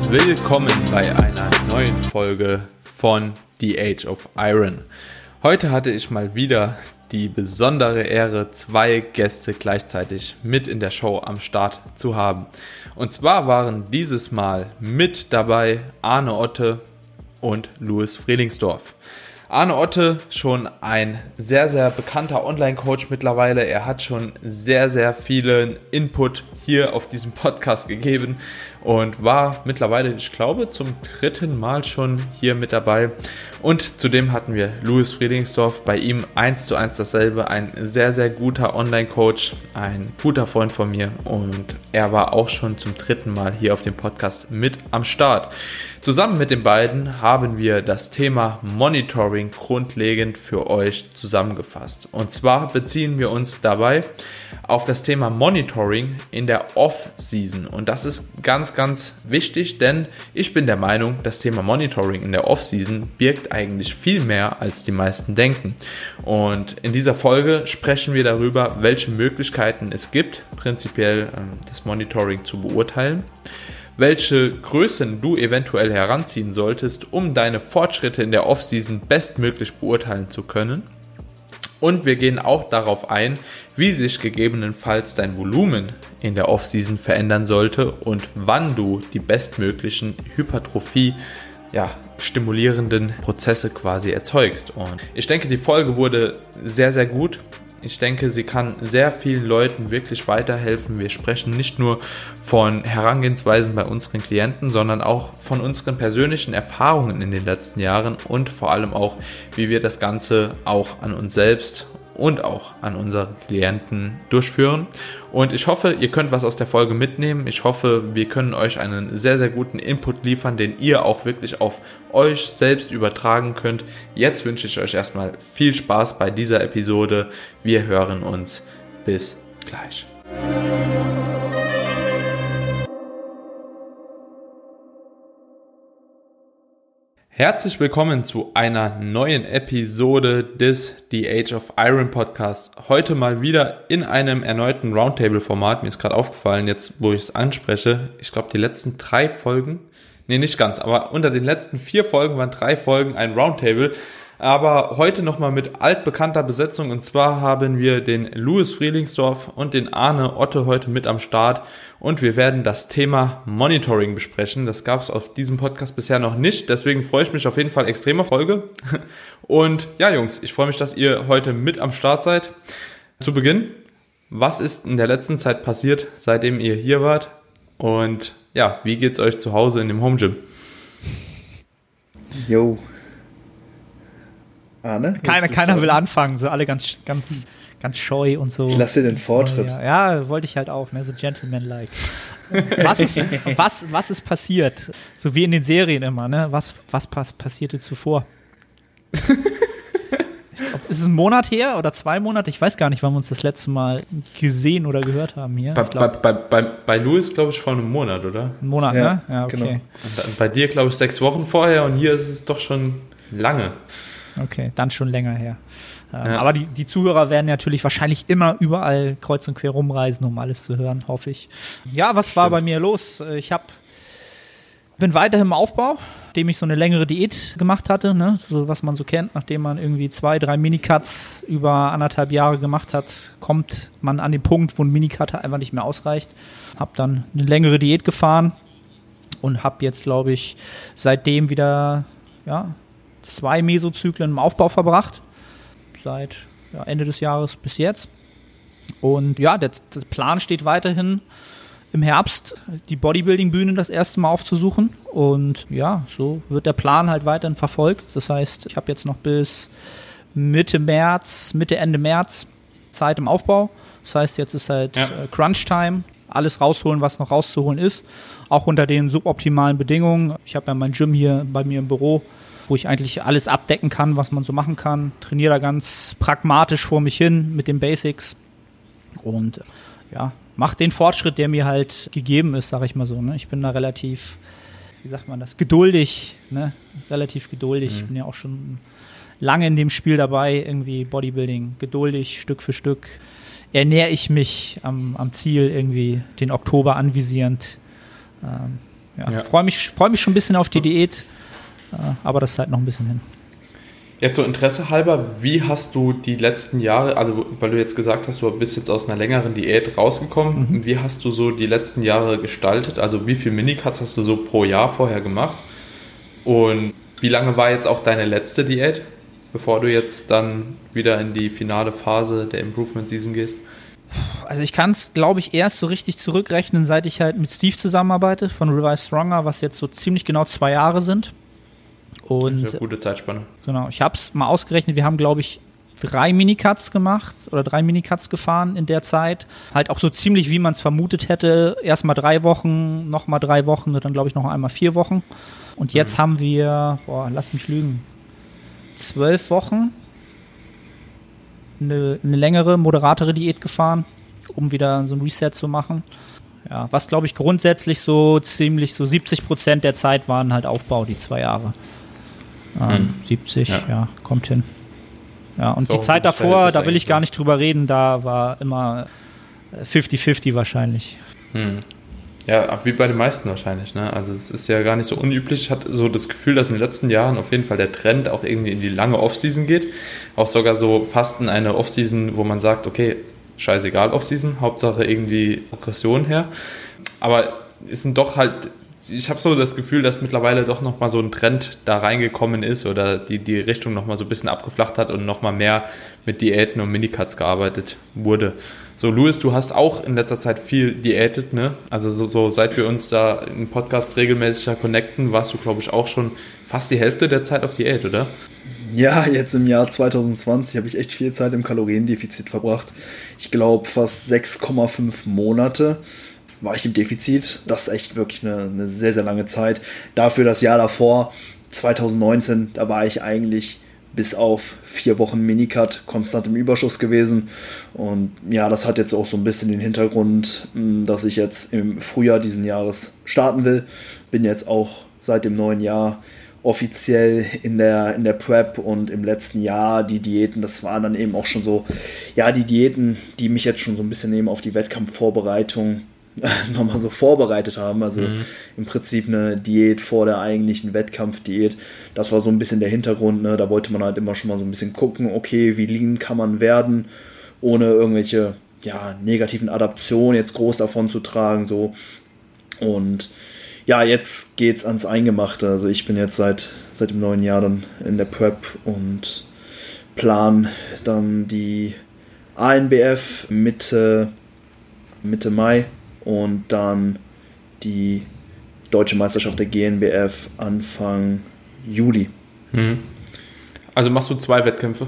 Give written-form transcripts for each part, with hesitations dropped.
Willkommen bei einer neuen Folge von The Age of Iron. Heute hatte ich mal wieder die besondere Ehre, 2 Gäste gleichzeitig mit in der Show am Start zu haben. Und zwar waren dieses Mal mit dabei Arne Otte und Louis Frelingsdorf. Arne Otte, schon ein sehr, sehr bekannter Online-Coach mittlerweile. Er hat schon sehr, sehr vielen Input hier auf diesem Podcast gegeben und war mittlerweile, ich glaube, zum 3. Mal schon hier mit dabei. Und zudem hatten wir Louis Frelingsdorf, bei ihm 1:1 dasselbe, ein sehr, sehr guter Online-Coach, ein guter Freund von mir und er war auch schon zum 3. Mal hier auf dem Podcast mit am Start. Zusammen mit den beiden haben wir das Thema Monitoring grundlegend für euch zusammengefasst. Und zwar beziehen wir uns dabei auf das Thema Monitoring in der Off-Season. Und das ist ganz, ganz wichtig, denn ich bin der Meinung, das Thema Monitoring in der Off-Season birgt eigentlich viel mehr, als die meisten denken. Und in dieser Folge sprechen wir darüber, welche Möglichkeiten es gibt, prinzipiell das Monitoring zu beurteilen, welche Größen du eventuell heranziehen solltest, um deine Fortschritte in der Off-Season bestmöglich beurteilen zu können. Und wir gehen auch darauf ein, wie sich gegebenenfalls dein Volumen in der Off-Season verändern sollte und wann du die bestmöglichen Hypertrophie stimulierenden Prozesse quasi erzeugst. Und ich denke, die Folge wurde sehr, sehr gut. Ich denke, sie kann sehr vielen Leuten wirklich weiterhelfen. Wir sprechen nicht nur von Herangehensweisen bei unseren Klienten, sondern auch von unseren persönlichen Erfahrungen in den letzten Jahren und vor allem auch, wie wir das Ganze auch an uns selbst und auch an unsere Klienten durchführen. Und ich hoffe, ihr könnt was aus der Folge mitnehmen. Ich hoffe, wir können euch einen sehr, sehr guten Input liefern, den ihr auch wirklich auf euch selbst übertragen könnt. Jetzt wünsche ich euch erstmal viel Spaß bei dieser Episode. Wir hören uns. Bis gleich. Herzlich willkommen zu einer neuen Episode des The Age of Iron Podcast. Heute mal wieder in einem erneuten Roundtable-Format. Mir ist gerade aufgefallen, jetzt wo ich es anspreche, ich glaube die letzten 3 Folgen, nicht ganz, aber unter den letzten 4 Folgen waren 3 Folgen ein Roundtable. Aber heute nochmal mit altbekannter Besetzung, und zwar haben wir den Louis Frelingsdorf und den Arne Otte heute mit am Start und wir werden das Thema Monitoring besprechen. Das gab es auf diesem Podcast bisher noch nicht, deswegen freue ich mich auf jeden Fall extrem auf Folge. Und ja Jungs, ich freue mich, dass ihr heute mit am Start seid. Zu Beginn, was ist in der letzten Zeit passiert, seitdem ihr hier wart? Und ja, wie geht's euch zu Hause in dem Home Gym? Jo. Arne? Keiner will anfangen, so alle ganz scheu und so. Ich lasse dir den Vortritt. Ja, wollte ich halt auch, ne, so Gentleman-like. Was ist passiert? So wie in den Serien immer, ne? Was passierte zuvor? Ich glaub, ist es ein Monat her oder 2 Monate? Ich weiß gar nicht, wann wir uns das letzte Mal gesehen oder gehört haben hier. Bei Louis, glaube ich, vor einem Monat, oder? Ein Monat, ja, ne? Ja, okay. Genau. Und bei dir, glaube ich, 6 Wochen vorher und hier ist es doch schon lange. Okay, dann schon länger her. Ja. Aber die Zuhörer werden natürlich wahrscheinlich immer überall kreuz und quer rumreisen, um alles zu hören, hoffe ich. Ja, was war bei mir los? Ich bin weiterhin im Aufbau, nachdem ich so eine längere Diät gemacht hatte, ne? So was man so kennt, nachdem man irgendwie 2, 3 Minicuts über 1,5 Jahre gemacht hat, kommt man an den Punkt, wo ein Minicut einfach nicht mehr ausreicht. Hab dann eine längere Diät gefahren und habe jetzt, glaube ich, seitdem wieder 2 Mesozyklen im Aufbau verbracht, seit Ende des Jahres bis jetzt. Und ja, der Plan steht weiterhin, im Herbst die Bodybuilding-Bühne das erste Mal aufzusuchen. Und ja, so wird der Plan halt weiterhin verfolgt. Das heißt, ich habe jetzt noch bis Ende März Zeit im Aufbau. Das heißt, jetzt ist halt Crunch-Time, alles rausholen, was noch rauszuholen ist. Auch unter den suboptimalen Bedingungen. Ich habe ja mein Gym hier bei mir im Büro, wo ich eigentlich alles abdecken kann, was man so machen kann. Trainiere da ganz pragmatisch vor mich hin mit den Basics und mach den Fortschritt, der mir halt gegeben ist, sag ich mal so. Ne? Ich bin da relativ, geduldig, ne? Relativ geduldig. Ich bin ja auch schon lange in dem Spiel dabei, irgendwie Bodybuilding, geduldig, Stück für Stück ernähre ich mich am Ziel irgendwie den Oktober anvisierend. ja. Freue mich schon ein bisschen auf die Diät, aber das ist halt noch ein bisschen hin. Jetzt so Interesse halber, wie hast du die letzten Jahre, also weil du jetzt gesagt hast, du bist jetzt aus einer längeren Diät rausgekommen, wie hast du so die letzten Jahre gestaltet? Also wie viel Minicuts hast du so pro Jahr vorher gemacht? Und wie lange war jetzt auch deine letzte Diät, bevor du jetzt dann wieder in die finale Phase der Improvement Season gehst? Also ich kann es, glaube ich, erst so richtig zurückrechnen, seit ich halt mit Steve zusammenarbeite von Revive Stronger, was jetzt so ziemlich genau 2 Jahre sind. Und das ist eine gute Zeitspanne. Genau, ich habe es mal ausgerechnet, wir haben, glaube ich, 3 Minicuts gemacht oder 3 Minicuts gefahren in der Zeit. Halt auch so ziemlich, wie man es vermutet hätte. Erstmal 3 Wochen, nochmal 3 Wochen und dann, glaube ich, noch einmal 4 Wochen. Und jetzt haben wir, lass mich lügen, 12 Wochen eine längere, moderatere Diät gefahren, um wieder so ein Reset zu machen. Ja, was, glaube ich, grundsätzlich so ziemlich so 70% der Zeit waren halt Aufbau, die 2 Jahre. 70, ja, kommt hin. Ja, und die Zeit davor, da will ich gar nicht drüber reden, da war immer 50-50 wahrscheinlich. Ja, wie bei den meisten wahrscheinlich, ne? Also es ist ja gar nicht so unüblich. Ich hatte so das Gefühl, dass in den letzten Jahren auf jeden Fall der Trend auch irgendwie in die lange Offseason geht. Auch sogar so fast in eine Offseason, wo man sagt, okay, scheißegal Offseason, Hauptsache irgendwie Progression her. Aber es sind doch halt, ich habe so das Gefühl, dass mittlerweile doch nochmal so ein Trend da reingekommen ist oder die Richtung nochmal so ein bisschen abgeflacht hat und nochmal mehr mit Diäten und Minicuts gearbeitet wurde. So, Louis, du hast auch in letzter Zeit viel diätet, ne? Also so seit wir uns da im Podcast regelmäßig connecten, warst du, glaube ich, auch schon fast die Hälfte der Zeit auf Diät, oder? Ja, jetzt im Jahr 2020 habe ich echt viel Zeit im Kaloriendefizit verbracht. Ich glaube, fast 6,5 Monate war ich im Defizit. Das ist echt wirklich eine sehr, sehr lange Zeit. Dafür das Jahr davor, 2019, da war ich eigentlich bis auf 4 Wochen Minicut konstant im Überschuss gewesen. Und ja, das hat jetzt auch so ein bisschen den Hintergrund, dass ich jetzt im Frühjahr diesen Jahres starten will. Bin jetzt auch seit dem neuen Jahr offiziell in der Prep und im letzten Jahr die Diäten, das waren dann eben auch schon so, ja, die Diäten, die mich jetzt schon so ein bisschen eben auf die Wettkampfvorbereitung nochmal so vorbereitet haben, also im Prinzip eine Diät vor der eigentlichen Wettkampfdiät, das war so ein bisschen der Hintergrund, ne? Da wollte man halt immer schon mal so ein bisschen gucken, okay, wie lean kann man werden, ohne irgendwelche, ja, negativen Adaptionen jetzt groß davon zu tragen, so. Und ja, jetzt geht's ans Eingemachte, also ich bin jetzt seit dem neuen Jahr dann in der Prep und plan dann die ANBF Mitte Mai und dann die Deutsche Meisterschaft der GNBF Anfang Juli. Also machst du 2 Wettkämpfe?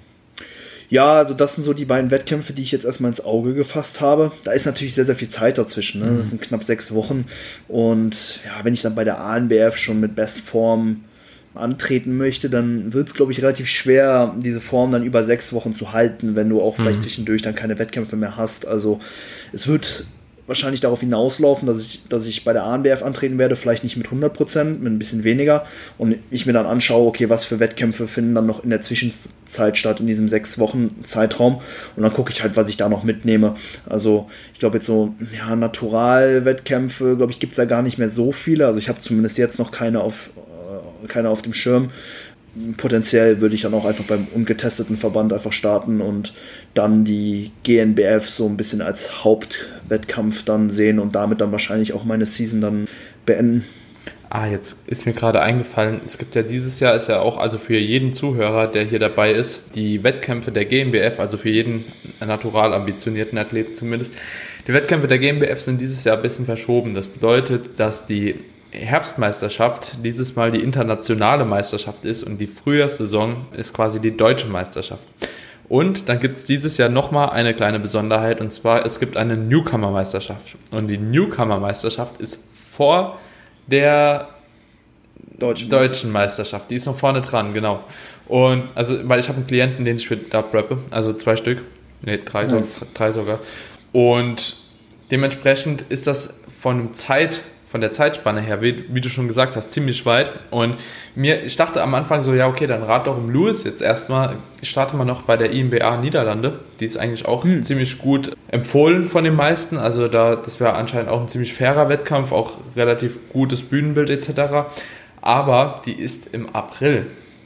Ja, also das sind so die beiden Wettkämpfe, die ich jetzt erstmal ins Auge gefasst habe. Da ist natürlich sehr, sehr viel Zeit dazwischen. Ne? Das sind knapp 6 Wochen. Und ja, wenn ich dann bei der ANBF schon mit Bestform antreten möchte, dann wird es, glaube ich, relativ schwer, diese Form dann über 6 Wochen zu halten, wenn du auch vielleicht zwischendurch dann keine Wettkämpfe mehr hast. Also es wird wahrscheinlich darauf hinauslaufen, dass ich bei der ANBF antreten werde, vielleicht nicht mit 100%, mit ein bisschen weniger und ich mir dann anschaue, okay, was für Wettkämpfe finden dann noch in der Zwischenzeit statt, in diesem 6 Wochen Zeitraum und dann gucke ich halt, was ich da noch mitnehme. Also ich glaube jetzt so, ja, Natural-Wettkämpfe, glaube ich, gibt es da gar nicht mehr so viele, also ich habe zumindest jetzt noch keine auf dem Schirm. Potenziell würde ich dann auch einfach beim ungetesteten Verband einfach starten und dann die GNBF so ein bisschen als Hauptwettkampf dann sehen und damit dann wahrscheinlich auch meine Season dann beenden. Jetzt ist mir gerade eingefallen, es gibt ja dieses Jahr, ist ja auch, also für jeden Zuhörer, der hier dabei ist, die Wettkämpfe der GNBF, also für jeden natural ambitionierten Athleten zumindest, die Wettkämpfe der GNBF sind dieses Jahr ein bisschen verschoben. Das bedeutet, dass die Herbstmeisterschaft dieses Mal die internationale Meisterschaft ist und die Frühjahrssaison ist quasi die deutsche Meisterschaft. Und dann gibt es dieses Jahr nochmal eine kleine Besonderheit und zwar, es gibt eine Newcomer-Meisterschaft. Und die Newcomer-Meisterschaft ist vor der deutschen Meisterschaft. Die ist noch vorne dran, genau. Und also, weil ich habe einen Klienten, den ich da preppe, also 2 Stück, 3 sogar. Und dementsprechend ist das von dem von der Zeitspanne her, wie du schon gesagt hast, ziemlich weit. Und ich dachte am Anfang so, ja okay, dann rat doch um Lewis jetzt erstmal. Ich starte mal noch bei der IMBA Niederlande. Die ist eigentlich auch ziemlich gut empfohlen von den meisten. Also das wäre anscheinend auch ein ziemlich fairer Wettkampf, auch relativ gutes Bühnenbild etc. Aber die ist im April.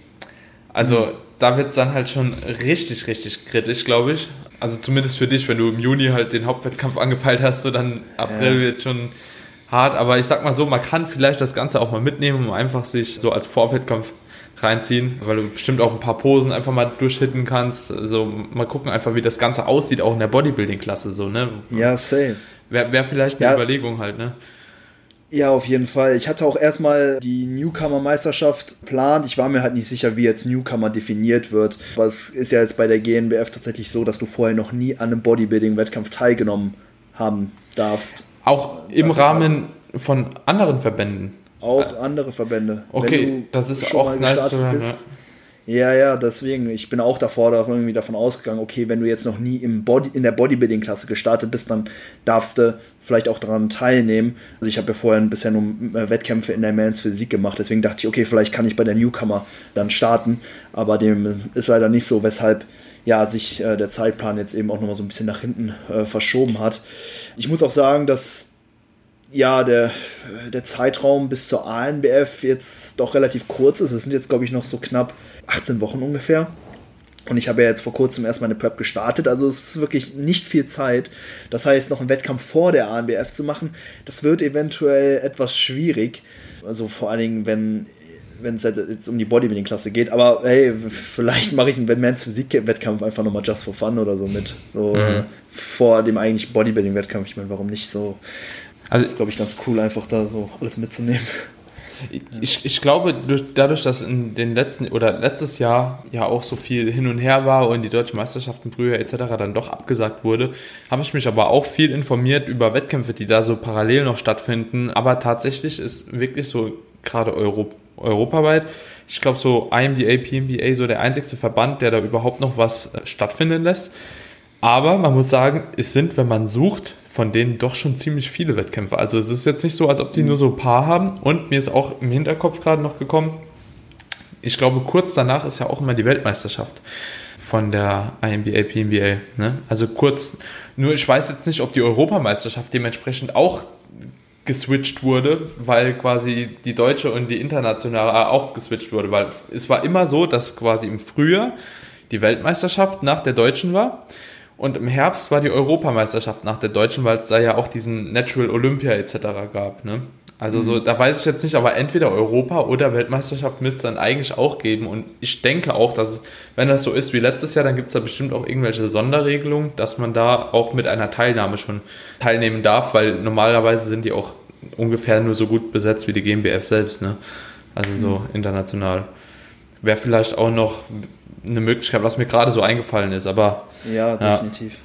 Also da wird es dann halt schon richtig, richtig kritisch, glaube ich. Also zumindest für dich, wenn du im Juni halt den Hauptwettkampf angepeilt hast, so dann April wird schon hart. Aber ich sag mal so, man kann vielleicht das Ganze auch mal mitnehmen, um einfach sich so als Vorwettkampf reinziehen, weil du bestimmt auch ein paar Posen einfach mal durchhitten kannst. Also mal gucken einfach, wie das Ganze aussieht, auch in der Bodybuilding-Klasse so, ne? Ja, safe. Wäre vielleicht eine Überlegung halt, ne? Ja, auf jeden Fall. Ich hatte auch erstmal die Newcomer-Meisterschaft geplant. Ich war mir halt nicht sicher, wie jetzt Newcomer definiert wird. Aber es ist ja jetzt bei der GNBF tatsächlich so, dass du vorher noch nie an einem Bodybuilding-Wettkampf teilgenommen haben darfst. Auch im Rahmen von anderen Verbänden? Auch andere Verbände. Okay, das ist schon auch mal nice gestartet zu hören, bist. Ja, deswegen. Ich bin auch irgendwie davon ausgegangen, okay, wenn du jetzt noch nie in der Bodybuilding-Klasse gestartet bist, dann darfst du vielleicht auch daran teilnehmen. Also ich habe ja vorher bisher nur Wettkämpfe in der Men's Physik gemacht, deswegen dachte ich, okay, vielleicht kann ich bei der Newcomer dann starten, aber dem ist leider nicht so, weshalb sich der Zeitplan jetzt eben auch nochmal so ein bisschen nach hinten verschoben hat. Ich muss auch sagen, dass der Zeitraum bis zur ANBF jetzt doch relativ kurz ist. Es sind jetzt, glaube ich, noch so knapp 18 Wochen ungefähr. Und ich habe ja jetzt vor kurzem erst meine Prep gestartet. Also es ist wirklich nicht viel Zeit. Das heißt, noch einen Wettkampf vor der ANBF zu machen, das wird eventuell etwas schwierig. Also vor allen Dingen, wenn es jetzt um die Bodybuilding-Klasse geht. Aber hey, vielleicht mache ich einen Men's Physik-Wettkampf einfach nochmal just for fun oder so mit. So vor dem eigentlichen Bodybuilding-Wettkampf. Ich meine, warum nicht so? Also, das ist, glaube ich, ganz cool, einfach da so alles mitzunehmen. Ich glaube, dadurch, dass in den letztes Jahr ja auch so viel hin und her war und die deutschen Meisterschaften früher etc. dann doch abgesagt wurde, habe ich mich aber auch viel informiert über Wettkämpfe, die da so parallel noch stattfinden. Aber tatsächlich ist wirklich so gerade europaweit, ich glaube so IMDA, PMBA so der einzigste Verband, der da überhaupt noch was stattfinden lässt. Aber man muss sagen, es sind, wenn man sucht, von denen doch schon ziemlich viele Wettkämpfe. Also es ist jetzt nicht so, als ob die nur so ein paar haben. Und mir ist auch im Hinterkopf gerade noch gekommen, ich glaube, kurz danach ist ja auch immer die Weltmeisterschaft von der IMBA, PMBA. Ne? Also kurz, nur ich weiß jetzt nicht, ob die Europameisterschaft dementsprechend auch geswitcht wurde, weil quasi die deutsche und die internationale auch geswitcht wurde. Weil es war immer so, dass quasi im Frühjahr die Weltmeisterschaft nach der deutschen war. Und im Herbst war die Europameisterschaft nach der deutschen, weil es da ja auch diesen Natural Olympia etc. gab. Ne? Also so, da weiß ich jetzt nicht, aber entweder Europa oder Weltmeisterschaft müsste es dann eigentlich auch geben. Und ich denke auch, dass wenn das so ist wie letztes Jahr, dann gibt es da bestimmt auch irgendwelche Sonderregelungen, dass man da auch mit einer Teilnahme schon teilnehmen darf, weil normalerweise sind die auch ungefähr nur so gut besetzt wie die GmbF selbst. Ne? Also so international. Wäre vielleicht auch noch eine Möglichkeit, was mir gerade so eingefallen ist, aber ja, definitiv.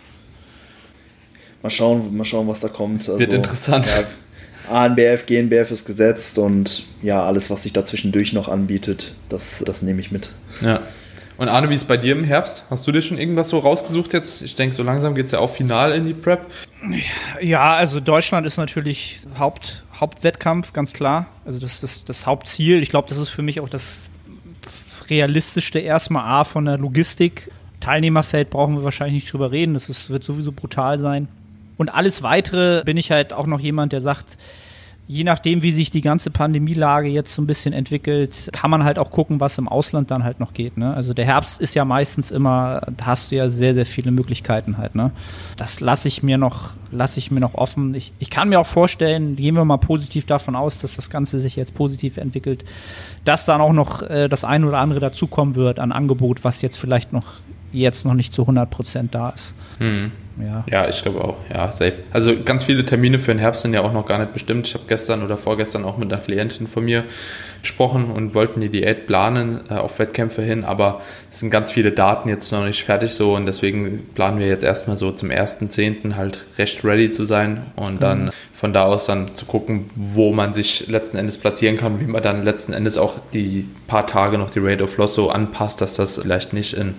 Mal schauen, was da kommt. Also, wird interessant. Ja, ANBF, GNBF ist gesetzt und ja, alles, was sich dazwischendurch noch anbietet, das nehme ich mit. Ja. Und Arne, wie ist es bei dir im Herbst? Hast du dir schon irgendwas so rausgesucht jetzt? Ich denke, so langsam geht es ja auch final in die Prep. Ja, also Deutschland ist natürlich Hauptwettkampf, ganz klar. Also das Hauptziel. Ich glaube, das ist für mich auch das realistischste erstmal von der Logistik. Teilnehmerfeld brauchen wir wahrscheinlich nicht drüber reden, wird sowieso brutal sein. Und alles Weitere bin ich halt auch noch jemand, der sagt, je nachdem, wie sich die ganze Pandemielage jetzt so ein bisschen entwickelt, kann man halt auch gucken, was im Ausland dann halt noch geht. Ne? Also der Herbst ist ja meistens immer, da hast du ja sehr, sehr viele Möglichkeiten halt. Ne? Das lasse ich mir noch offen. Ich kann mir auch vorstellen, gehen wir mal positiv davon aus, dass das Ganze sich jetzt positiv entwickelt, dass dann auch noch das ein oder andere dazukommen wird an Angebot, was jetzt vielleicht noch nicht zu 100% da ist. Ja, ich glaube auch. Ja, safe. Also ganz viele Termine für den Herbst sind ja auch noch gar nicht bestimmt. Ich habe gestern oder vorgestern auch mit einer Klientin von mir gesprochen und wollten die Diät planen auf Wettkämpfe hin, aber es sind ganz viele Daten jetzt noch nicht fertig so und deswegen planen wir jetzt erstmal so zum 1.10. halt recht ready zu sein und dann von da aus dann zu gucken, wo man sich letzten Endes platzieren kann, wie man dann letzten Endes auch die paar Tage noch die Rate of Loss so anpasst, dass das vielleicht nicht in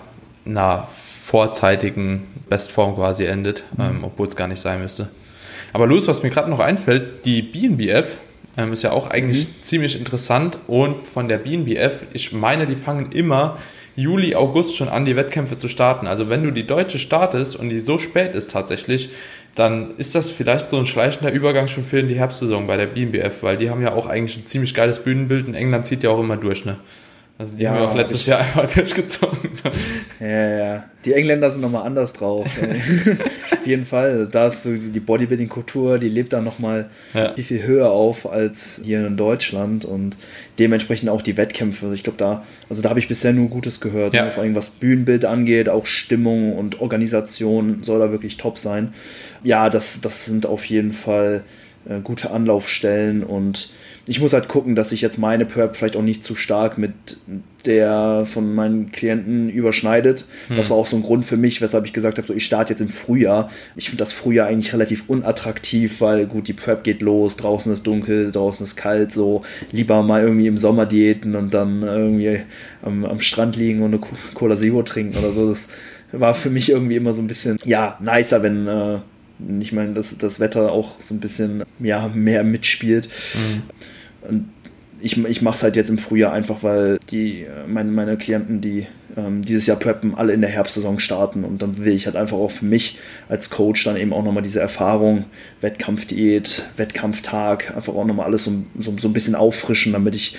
einer vorzeitigen Bestform quasi endet, obwohl es gar nicht sein müsste. Aber Louis, was mir gerade noch einfällt, die BNBF ist ja auch eigentlich ziemlich interessant und von der BNBF, ich meine, die fangen immer Juli, August schon an, die Wettkämpfe zu starten. Also wenn du die deutsche startest und die so spät ist tatsächlich, dann ist das vielleicht so ein schleichender Übergang schon für die Herbstsaison bei der BNBF, weil die haben ja auch eigentlich ein ziemlich geiles Bühnenbild und England zieht ja auch immer durch, ne? Also die haben ja auch letztes Jahr einfach durchgezogen. So. Ja. Die Engländer sind nochmal anders drauf. Auf jeden Fall. Da ist so die Bodybuilding-Kultur, die lebt da nochmal viel höher auf als hier in Deutschland und dementsprechend auch die Wettkämpfe. Ich glaube, da habe ich bisher nur Gutes gehört. Ne? Vor allem was Bühnenbild angeht, auch Stimmung und Organisation soll da wirklich top sein. Ja, das sind auf jeden Fall gute Anlaufstellen und ich muss halt gucken, dass ich jetzt meine Prep vielleicht auch nicht zu stark mit der von meinen Klienten überschneidet. Das war auch so ein Grund für mich, weshalb ich gesagt habe, so ich starte jetzt im Frühjahr. Ich finde das Frühjahr eigentlich relativ unattraktiv, weil gut, die Prep geht los, draußen ist dunkel, draußen ist kalt, so lieber mal irgendwie im Sommer diäten und dann irgendwie am Strand liegen und eine Cola Zero trinken oder so. Das war für mich irgendwie immer so ein bisschen, nicer, wenn ich meine, dass das Wetter auch so ein bisschen mehr mitspielt. Und ich mache es halt jetzt im Frühjahr einfach, weil meine Klienten, die dieses Jahr preppen, alle in der Herbstsaison starten und dann will ich halt einfach auch für mich als Coach dann eben auch nochmal diese Erfahrung, Wettkampfdiät, Wettkampftag, einfach auch nochmal alles so ein bisschen auffrischen, damit ich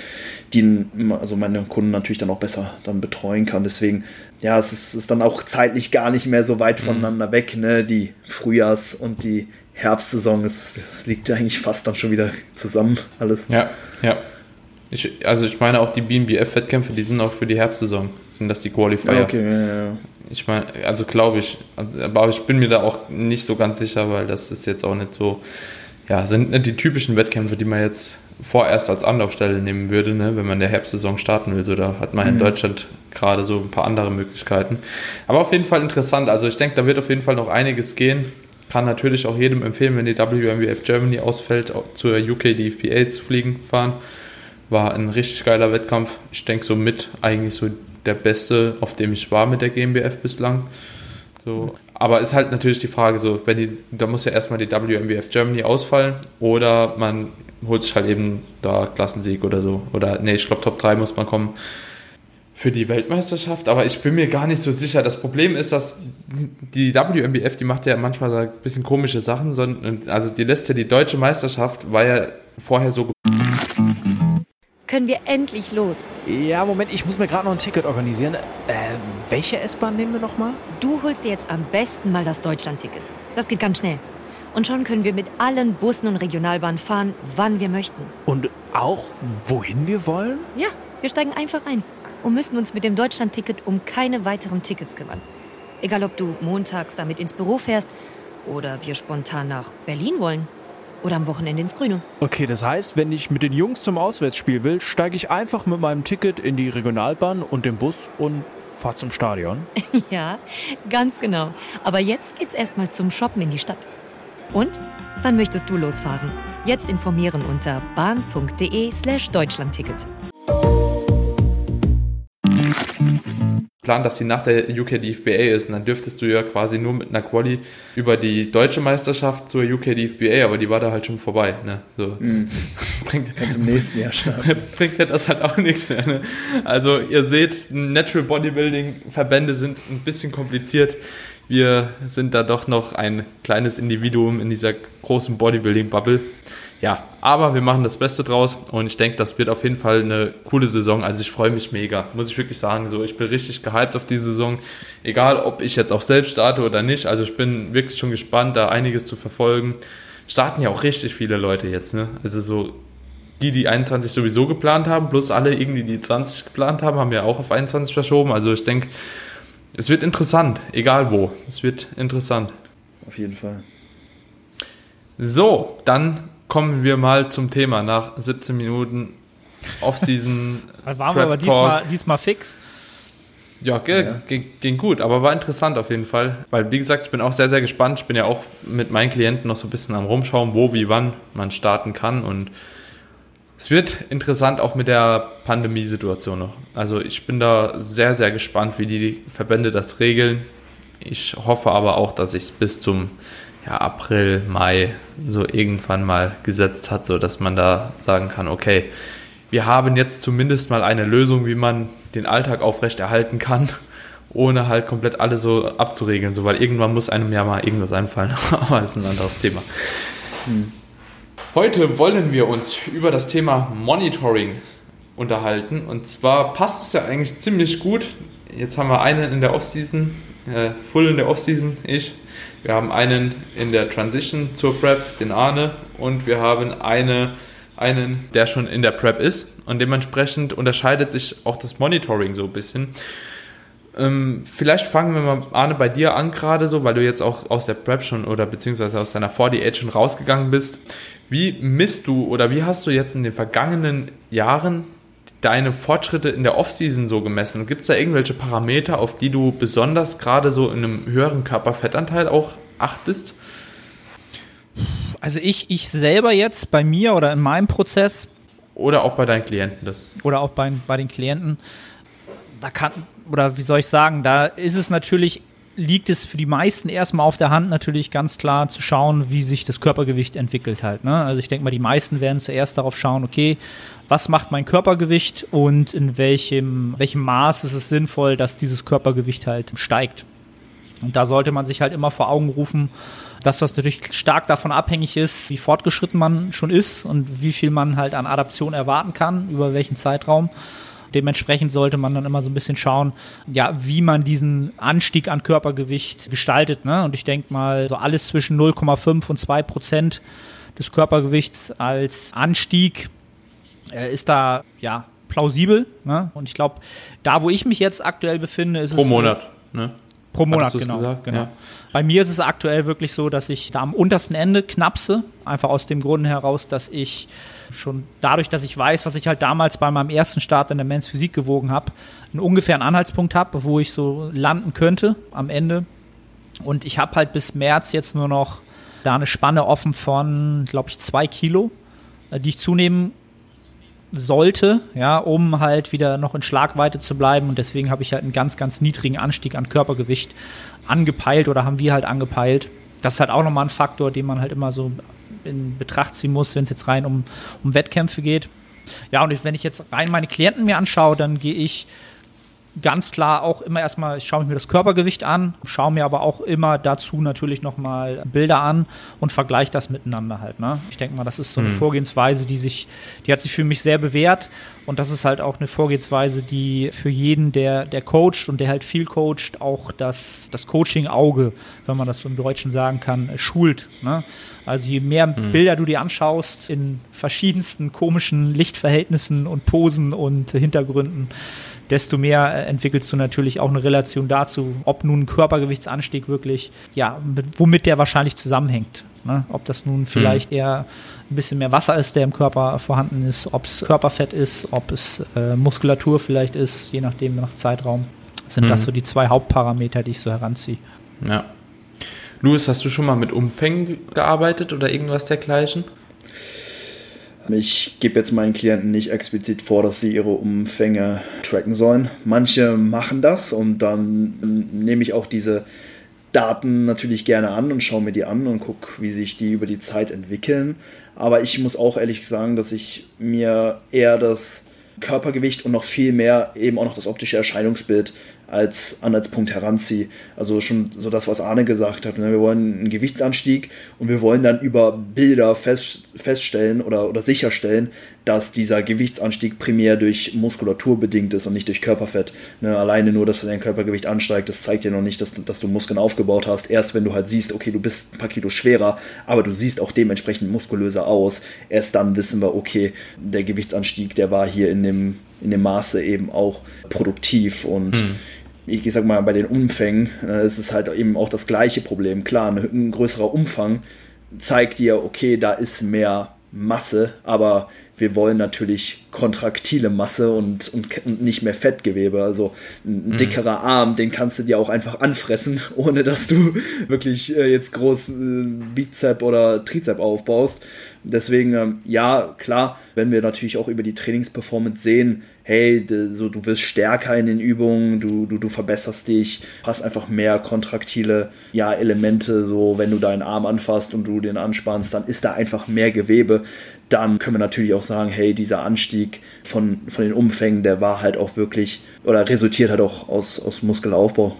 meine Kunden natürlich dann auch besser dann betreuen kann. Deswegen, es ist dann auch zeitlich gar nicht mehr so weit voneinander weg, ne? Die Frühjahrs- und die Herbstsaison, es liegt eigentlich fast dann schon wieder zusammen alles. Ja. Ich meine auch die BNBF-Wettkämpfe, die sind auch für die Herbstsaison. Sind das die Qualifier? Okay, ja. Ich meine, also glaube ich, aber ich bin mir da auch nicht so ganz sicher, weil das ist jetzt auch nicht so, sind nicht die typischen Wettkämpfe, die man jetzt vorerst als Anlaufstelle nehmen würde, ne, wenn man in der Herbstsaison starten will. So, da hat man in Deutschland gerade so ein paar andere Möglichkeiten. Aber auf jeden Fall interessant. Also ich denke, da wird auf jeden Fall noch einiges gehen. Kann natürlich auch jedem empfehlen, wenn die WMBF Germany ausfällt, zur UK DFBA zu fahren. War ein richtig geiler Wettkampf. Ich denke eigentlich so der beste, auf dem ich war mit der GmbF bislang. So. Aber ist halt natürlich die Frage, so, da muss ja erstmal die WMBF Germany ausfallen oder man holt sich halt eben da Klassensieg oder so. Oder ich glaube Top 3 muss man kommen für die Weltmeisterschaft, aber ich bin mir gar nicht so sicher. Das Problem ist, dass die WMBF, die macht ja manchmal so ein bisschen komische Sachen, also die lässt ja die deutsche Meisterschaft, war ja vorher so. Können wir endlich los? Ja, Moment, ich muss mir gerade noch ein Ticket organisieren. Welche S-Bahn nehmen wir nochmal? Du holst dir jetzt am besten mal das Deutschland-Ticket. Das geht ganz schnell. Und schon können wir mit allen Bussen und Regionalbahnen fahren, wann wir möchten. Und auch, wohin wir wollen? Ja, wir steigen einfach ein und müssen uns mit dem Deutschland-Ticket um keine weiteren Tickets kümmern. Egal, ob du montags damit ins Büro fährst oder wir spontan nach Berlin wollen oder am Wochenende ins Grüne. Okay, das heißt, wenn ich mit den Jungs zum Auswärtsspiel will, steige ich einfach mit meinem Ticket in die Regionalbahn und den Bus und fahre zum Stadion? Ja, ganz genau. Aber jetzt geht's erstmal zum Shoppen in die Stadt. Und? Wann möchtest du losfahren? Jetzt informieren unter bahn.de/Deutschlandticket. Plan, dass die nach der UK DFBA ist und dann dürftest du ja quasi nur mit einer Quali über die deutsche Meisterschaft zur UK DFBA, aber die war da halt schon vorbei. Ne? So, Kannst im nächsten Jahr starten. Bringt ja das halt auch nichts mehr. Ne? Also ihr seht, Natural Bodybuilding Verbände sind ein bisschen kompliziert. Wir sind da doch noch ein kleines Individuum in dieser großen Bodybuilding-Bubble. Ja, aber wir machen das Beste draus und ich denke, das wird auf jeden Fall eine coole Saison. Also ich freue mich mega, muss ich wirklich sagen. So, ich bin richtig gehypt auf die Saison, egal ob ich jetzt auch selbst starte oder nicht. Also ich bin wirklich schon gespannt, da einiges zu verfolgen. Starten ja auch richtig viele Leute jetzt, ne? Also so die 21 sowieso geplant haben, plus alle irgendwie, die 20 geplant haben, haben ja auch auf 21 verschoben. Also ich denke, es wird interessant, egal wo. Es wird interessant. Auf jeden Fall. So, dann kommen wir mal zum Thema nach 17 Minuten Off-Season. Da waren wir aber diesmal fix. Ja, ging gut, aber war interessant auf jeden Fall. Weil, wie gesagt, ich bin auch sehr, sehr gespannt. Ich bin ja auch mit meinen Klienten noch so ein bisschen am Rumschauen, wo, wie, wann man starten kann. Und es wird interessant auch mit der Pandemiesituation noch. Also ich bin da sehr, sehr gespannt, wie die Verbände das regeln. Ich hoffe aber auch, dass ich es bis zum April, Mai so irgendwann mal gesetzt hat, so dass man da sagen kann, okay, wir haben jetzt zumindest mal eine Lösung, wie man den Alltag aufrechterhalten kann, ohne halt komplett alles so abzuregeln, so, weil irgendwann muss einem ja mal irgendwas einfallen, aber das ist ein anderes Thema. Heute wollen wir uns über das Thema Monitoring unterhalten, und zwar passt es ja eigentlich ziemlich gut. Jetzt haben wir einen in der Offseason, full in der Offseason, wir haben einen in der Transition zur Prep, den Arne, und wir haben einen, der schon in der Prep ist, und dementsprechend unterscheidet sich auch das Monitoring so ein bisschen. Vielleicht fangen wir mal, Arne, bei dir an gerade so, weil du jetzt auch aus der Prep schon oder beziehungsweise aus deiner 4D8 schon rausgegangen bist. Wie misst du oder wie hast du jetzt in den vergangenen Jahren deine Fortschritte in der Offseason so gemessen? Gibt es da irgendwelche Parameter, auf die du besonders gerade so in einem höheren Körperfettanteil auch achtest? Also ich selber jetzt bei mir oder in meinem Prozess. Oder auch bei deinen Klienten. Oder auch bei den Klienten. Wie soll ich sagen, da ist es natürlich, liegt es für die meisten erstmal auf der Hand, natürlich ganz klar zu schauen, wie sich das Körpergewicht entwickelt halt. Ne? Also ich denke mal, die meisten werden zuerst darauf schauen, okay, was macht mein Körpergewicht und in welchem Maß ist es sinnvoll, dass dieses Körpergewicht halt steigt. Und da sollte man sich halt immer vor Augen rufen, dass das natürlich stark davon abhängig ist, wie fortgeschritten man schon ist und wie viel man halt an Adaption erwarten kann, über welchen Zeitraum. Dementsprechend sollte man dann immer so ein bisschen schauen, ja, wie man diesen Anstieg an Körpergewicht gestaltet. Ne? Und ich denke mal, so alles zwischen 0,5 und 2% des Körpergewichts als Anstieg ist da ja plausibel. Ne? Und ich glaube, da wo ich mich jetzt aktuell befinde, ist es pro Monat, ne? Pro Monat, genau. Ja. Bei mir ist es aktuell wirklich so, dass ich da am untersten Ende knapse, einfach aus dem Grund heraus, dass ich schon dadurch, dass ich weiß, was ich halt damals bei meinem ersten Start in der Men's Physik gewogen habe, einen ungefähren Anhaltspunkt habe, wo ich so landen könnte am Ende. Und ich habe halt bis März jetzt nur noch da eine Spanne offen von, glaube ich, 2 Kilo, die ich zunehmen sollte, ja, um halt wieder noch in Schlagweite zu bleiben, und deswegen habe ich halt einen ganz, ganz niedrigen Anstieg an Körpergewicht angepeilt oder haben wir halt angepeilt. Das ist halt auch nochmal ein Faktor, den man halt immer so in Betracht ziehen muss, wenn es jetzt rein um Wettkämpfe geht. Ja, und wenn ich jetzt rein meine Klienten mir anschaue, dann gehe ich ganz klar auch immer erstmal, schaue ich mir das Körpergewicht an, schaue mir aber auch immer dazu natürlich nochmal Bilder an und vergleiche das miteinander halt. Ne? Ich denke mal, das ist so eine Vorgehensweise, die hat sich für mich sehr bewährt, und das ist halt auch eine Vorgehensweise, die für jeden, der coacht und der halt viel coacht, auch das Coaching-Auge, wenn man das so im Deutschen sagen kann, schult. Ne? Also je mehr Bilder du dir anschaust in verschiedensten komischen Lichtverhältnissen und Posen und Hintergründen, desto mehr entwickelst du natürlich auch eine Relation dazu, ob nun ein Körpergewichtsanstieg wirklich, ja, womit der wahrscheinlich zusammenhängt. Ne? Ob das nun vielleicht eher ein bisschen mehr Wasser ist, der im Körper vorhanden ist, ob es Körperfett ist, ob es Muskulatur vielleicht ist, je nachdem, nach Zeitraum. Sind das so die 2 Hauptparameter, die ich so heranziehe. Ja. Louis, hast du schon mal mit Umfängen gearbeitet oder irgendwas dergleichen? Ich gebe jetzt meinen Klienten nicht explizit vor, dass sie ihre Umfänge tracken sollen. Manche machen das, und dann nehme ich auch diese Daten natürlich gerne an und schaue mir die an und gucke, wie sich die über die Zeit entwickeln. Aber ich muss auch ehrlich sagen, dass ich mir eher das Körpergewicht und noch viel mehr eben auch noch das optische Erscheinungsbild als Anhaltspunkt heranziehe. Also schon so das, was Arne gesagt hat. Wir wollen einen Gewichtsanstieg, und wir wollen dann über Bilder feststellen oder sicherstellen, dass dieser Gewichtsanstieg primär durch Muskulatur bedingt ist und nicht durch Körperfett. Alleine nur, dass dein Körpergewicht ansteigt, das zeigt ja noch nicht, dass du Muskeln aufgebaut hast. Erst wenn du halt siehst, okay, du bist ein paar Kilo schwerer, aber du siehst auch dementsprechend muskulöser aus, erst dann wissen wir, okay, der Gewichtsanstieg, der war hier in dem Maße eben auch produktiv. Und ich sag mal, bei den Umfängen ist es halt eben auch das gleiche Problem. Klar, ein größerer Umfang zeigt dir, okay, da ist mehr Masse, aber wir wollen natürlich kontraktile Masse und nicht mehr Fettgewebe. Also ein dickerer Arm, den kannst du dir auch einfach anfressen, ohne dass du wirklich jetzt groß Bizep oder Trizep aufbaust. Deswegen, ja, klar, wenn wir natürlich auch über die Trainingsperformance sehen, hey, so, du wirst stärker in den Übungen, du verbesserst dich, hast einfach mehr kontraktile Elemente, so wenn du deinen Arm anfasst und du den anspannst, dann ist da einfach mehr Gewebe. Dann können wir natürlich auch sagen, hey, dieser Anstieg von den Umfängen, der war halt auch wirklich, oder resultiert halt auch aus Muskelaufbau.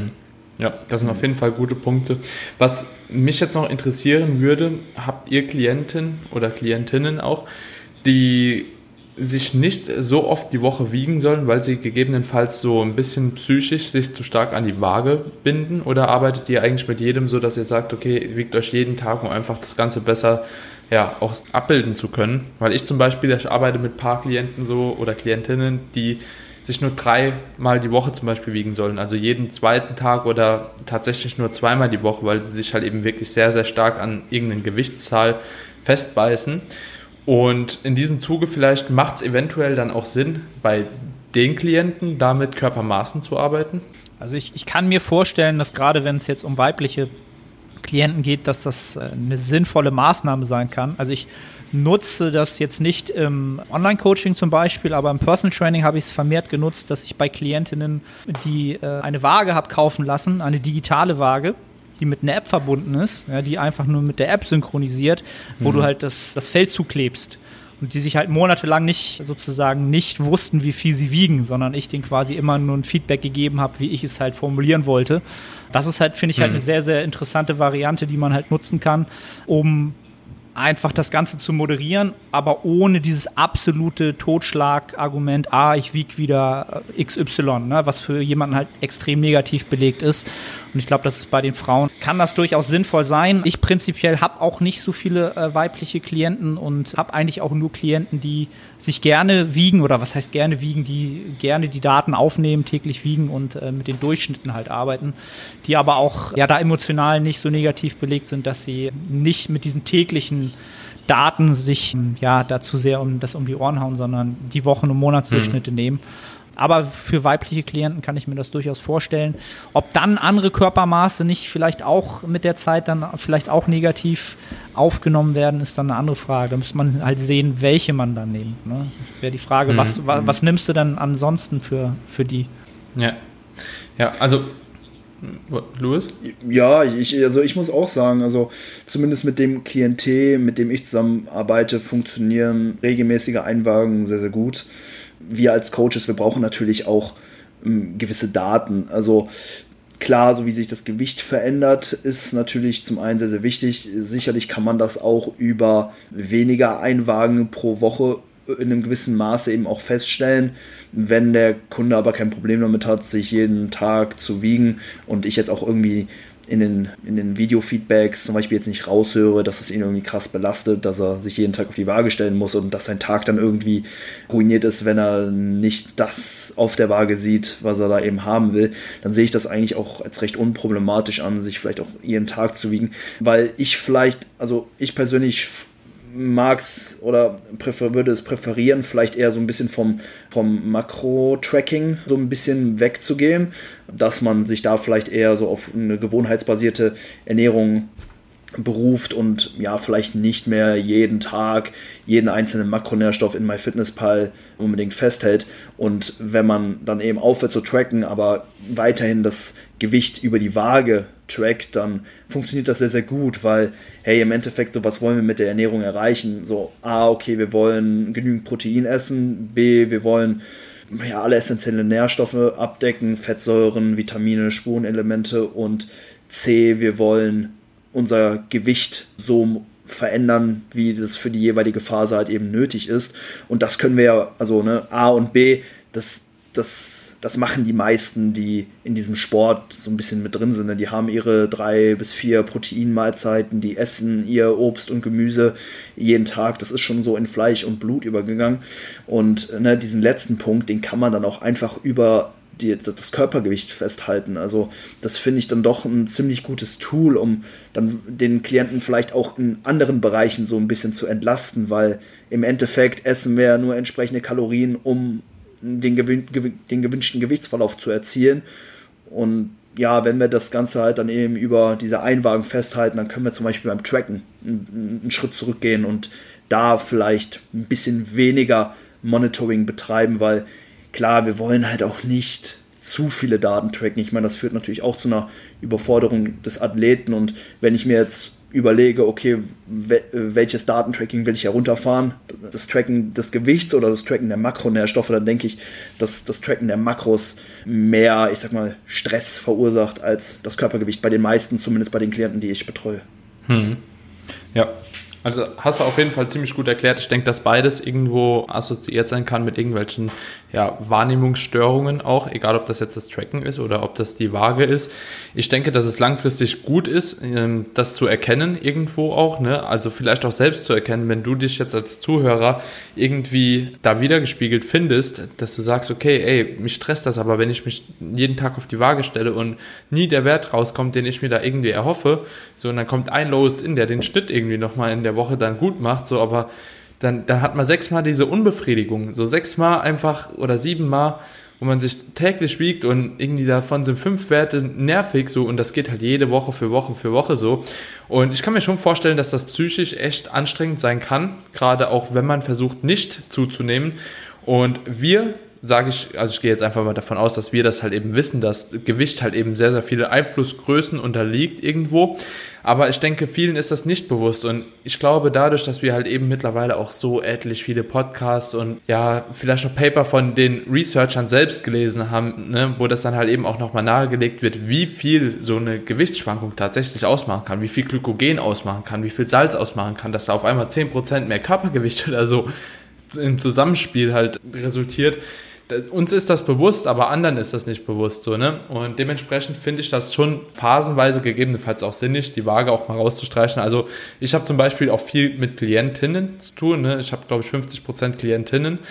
Ja, das sind auf jeden Fall gute Punkte. Was mich jetzt noch interessieren würde, habt ihr Klienten oder Klientinnen auch, die sich nicht so oft die Woche wiegen sollen, weil sie gegebenenfalls so ein bisschen psychisch sich zu stark an die Waage binden? Oder arbeitet ihr eigentlich mit jedem so, dass ihr sagt, okay, wiegt euch jeden Tag, um einfach das Ganze besser auch abbilden zu können? Weil ich zum Beispiel, ich arbeite mit ein paar Klienten so oder Klientinnen, die sich nur 3-mal die Woche zum Beispiel wiegen sollen, also jeden zweiten Tag oder tatsächlich nur 2-mal die Woche, weil sie sich halt eben wirklich sehr, sehr stark an irgendeine Gewichtszahl festbeißen. Und in diesem Zuge vielleicht macht es eventuell dann auch Sinn, bei den Klienten da mit Körpermaßen zu arbeiten? Also ich kann mir vorstellen, dass gerade wenn es jetzt um weibliche Klienten geht, dass das eine sinnvolle Maßnahme sein kann. Also ich nutze das jetzt nicht im Online-Coaching zum Beispiel, aber im Personal Training habe ich es vermehrt genutzt, dass ich bei Klientinnen, die eine Waage habe kaufen lassen, eine digitale Waage, die mit einer App verbunden ist, die einfach nur mit der App synchronisiert, wo du halt das Feld zuklebst. Und die sich halt monatelang nicht wussten, wie viel sie wiegen, sondern ich denen quasi immer nur ein Feedback gegeben habe, wie ich es halt formulieren wollte. Das ist halt, finde ich, halt eine sehr, sehr interessante Variante, die man halt nutzen kann, um einfach das Ganze zu moderieren, aber ohne dieses absolute Totschlagargument, ich wiege wieder XY, was für jemanden halt extrem negativ belegt ist. Und ich glaube, das ist bei den Frauen, kann das durchaus sinnvoll sein. Ich prinzipiell habe auch nicht so viele weibliche Klienten und habe eigentlich auch nur Klienten, die sich gerne wiegen, oder was heißt gerne wiegen, die gerne die Daten aufnehmen, täglich wiegen und mit den Durchschnitten halt arbeiten, die aber auch da emotional nicht so negativ belegt sind, dass sie nicht mit diesen täglichen Daten sich dazu sehr um die Ohren hauen, sondern die Wochen- und Monatsdurchschnitte nehmen. Aber für weibliche Klienten kann ich mir das durchaus vorstellen. Ob dann andere Körpermaße nicht vielleicht auch mit der Zeit dann vielleicht auch negativ aufgenommen werden, ist dann eine andere Frage. Da muss man halt sehen, welche man dann nimmt. Ne? Wäre die Frage, was nimmst du denn ansonsten für die? Ja, also Louis? Ja, ich muss auch sagen, also zumindest mit dem Klientel, mit dem ich zusammenarbeite, funktionieren regelmäßige Einwagen sehr, sehr gut. Wir als Coaches, wir brauchen natürlich auch gewisse Daten. Also klar, so wie sich das Gewicht verändert, ist natürlich zum einen sehr, sehr wichtig. Sicherlich kann man das auch über weniger Einwagen pro Woche in einem gewissen Maße eben auch feststellen. Wenn der Kunde aber kein Problem damit hat, sich jeden Tag zu wiegen und ich jetzt auch irgendwie in den Video-Feedbacks zum Beispiel jetzt nicht raushöre, dass es ihn irgendwie krass belastet, dass er sich jeden Tag auf die Waage stellen muss und dass sein Tag dann irgendwie ruiniert ist, wenn er nicht das auf der Waage sieht, was er da eben haben will, dann sehe ich das eigentlich auch als recht unproblematisch an, sich vielleicht auch jeden Tag zu wiegen, weil ich persönlich mag's oder würde es präferieren, vielleicht eher so ein bisschen vom Makro-Tracking so ein bisschen wegzugehen, dass man sich da vielleicht eher so auf eine gewohnheitsbasierte Ernährung beruft und vielleicht nicht mehr jeden Tag jeden einzelnen Makronährstoff in MyFitnessPal unbedingt festhält. Und wenn man dann eben aufhört zu tracken, aber weiterhin das Gewicht über die Waage trackt, dann funktioniert das sehr, sehr gut, weil, hey, im Endeffekt, so was wollen wir mit der Ernährung erreichen? So, okay, wir wollen genügend Protein essen, B, wir wollen alle essentiellen Nährstoffe abdecken, Fettsäuren, Vitamine, Spurenelemente und C, wir wollen unser Gewicht so verändern, wie das für die jeweilige Phase halt eben nötig ist. Und das können wir A und B, das machen die meisten, die in diesem Sport so ein bisschen mit drin sind. Die haben ihre 3 bis 4 Proteinmahlzeiten, die essen ihr Obst und Gemüse jeden Tag. Das ist schon so in Fleisch und Blut übergegangen. Und diesen letzten Punkt, den kann man dann auch einfach über das Körpergewicht festhalten. Also das finde ich dann doch ein ziemlich gutes Tool, um dann den Klienten vielleicht auch in anderen Bereichen so ein bisschen zu entlasten, weil im Endeffekt essen wir ja nur entsprechende Kalorien, um den gewünschten Gewichtsverlauf zu erzielen. Und ja, wenn wir das Ganze halt dann eben über diese Einwagen festhalten, dann können wir zum Beispiel beim Tracken einen Schritt zurückgehen und da vielleicht ein bisschen weniger Monitoring betreiben, weil klar, wir wollen halt auch nicht zu viele Daten tracken. Ich meine, das führt natürlich auch zu einer Überforderung des Athleten, und wenn ich mir jetzt überlege, okay, welches Datentracking will ich herunterfahren, das Tracken des Gewichts oder das Tracken der Makronährstoffe, dann denke ich, dass das Tracken der Makros mehr, ich sag mal, Stress verursacht als das Körpergewicht, bei den meisten, zumindest bei den Klienten, die ich betreue. Ja, also hast du auf jeden Fall ziemlich gut erklärt. Ich denke, dass beides irgendwo assoziiert sein kann mit irgendwelchen Wahrnehmungsstörungen auch, egal ob das jetzt das Tracken ist oder ob das die Waage ist. Ich denke, dass es langfristig gut ist, das zu erkennen irgendwo auch, ne? Also vielleicht auch selbst zu erkennen, wenn du dich jetzt als Zuhörer irgendwie da wiedergespiegelt findest, dass du sagst, okay, ey, mich stresst das, aber wenn ich mich jeden Tag auf die Waage stelle und nie der Wert rauskommt, den ich mir da irgendwie erhoffe, so, und dann kommt ein Lowest-In, der den Schnitt irgendwie nochmal in der Woche dann gut macht, so, aber dann hat man 6-mal diese Unbefriedigung, so 6-mal einfach oder 7-mal, wo man sich täglich wiegt und irgendwie davon sind 5 Werte nervig, so, und das geht halt jede Woche für Woche so, und ich kann mir schon vorstellen, dass das psychisch echt anstrengend sein kann, gerade auch wenn man versucht nicht zuzunehmen, und ich gehe jetzt einfach mal davon aus, dass wir das halt eben wissen, dass Gewicht halt eben sehr, sehr viele Einflussgrößen unterliegt irgendwo, aber ich denke, vielen ist das nicht bewusst, und ich glaube, dadurch, dass wir halt eben mittlerweile auch so etlich viele Podcasts und ja, vielleicht noch Paper von den Researchern selbst gelesen haben, ne, wo das dann halt eben auch nochmal nahegelegt wird, wie viel so eine Gewichtsschwankung tatsächlich ausmachen kann, wie viel Glykogen ausmachen kann, wie viel Salz ausmachen kann, dass da auf einmal 10% mehr Körpergewicht oder so im Zusammenspiel halt resultiert. Uns ist das bewusst, aber anderen ist das nicht bewusst, so, ne? Und dementsprechend finde ich das schon phasenweise gegebenenfalls auch sinnig, die Waage auch mal rauszustreichen. Also ich habe zum Beispiel auch viel mit Klientinnen zu tun, ne? Ich habe, glaube ich, 50% Klientinnen.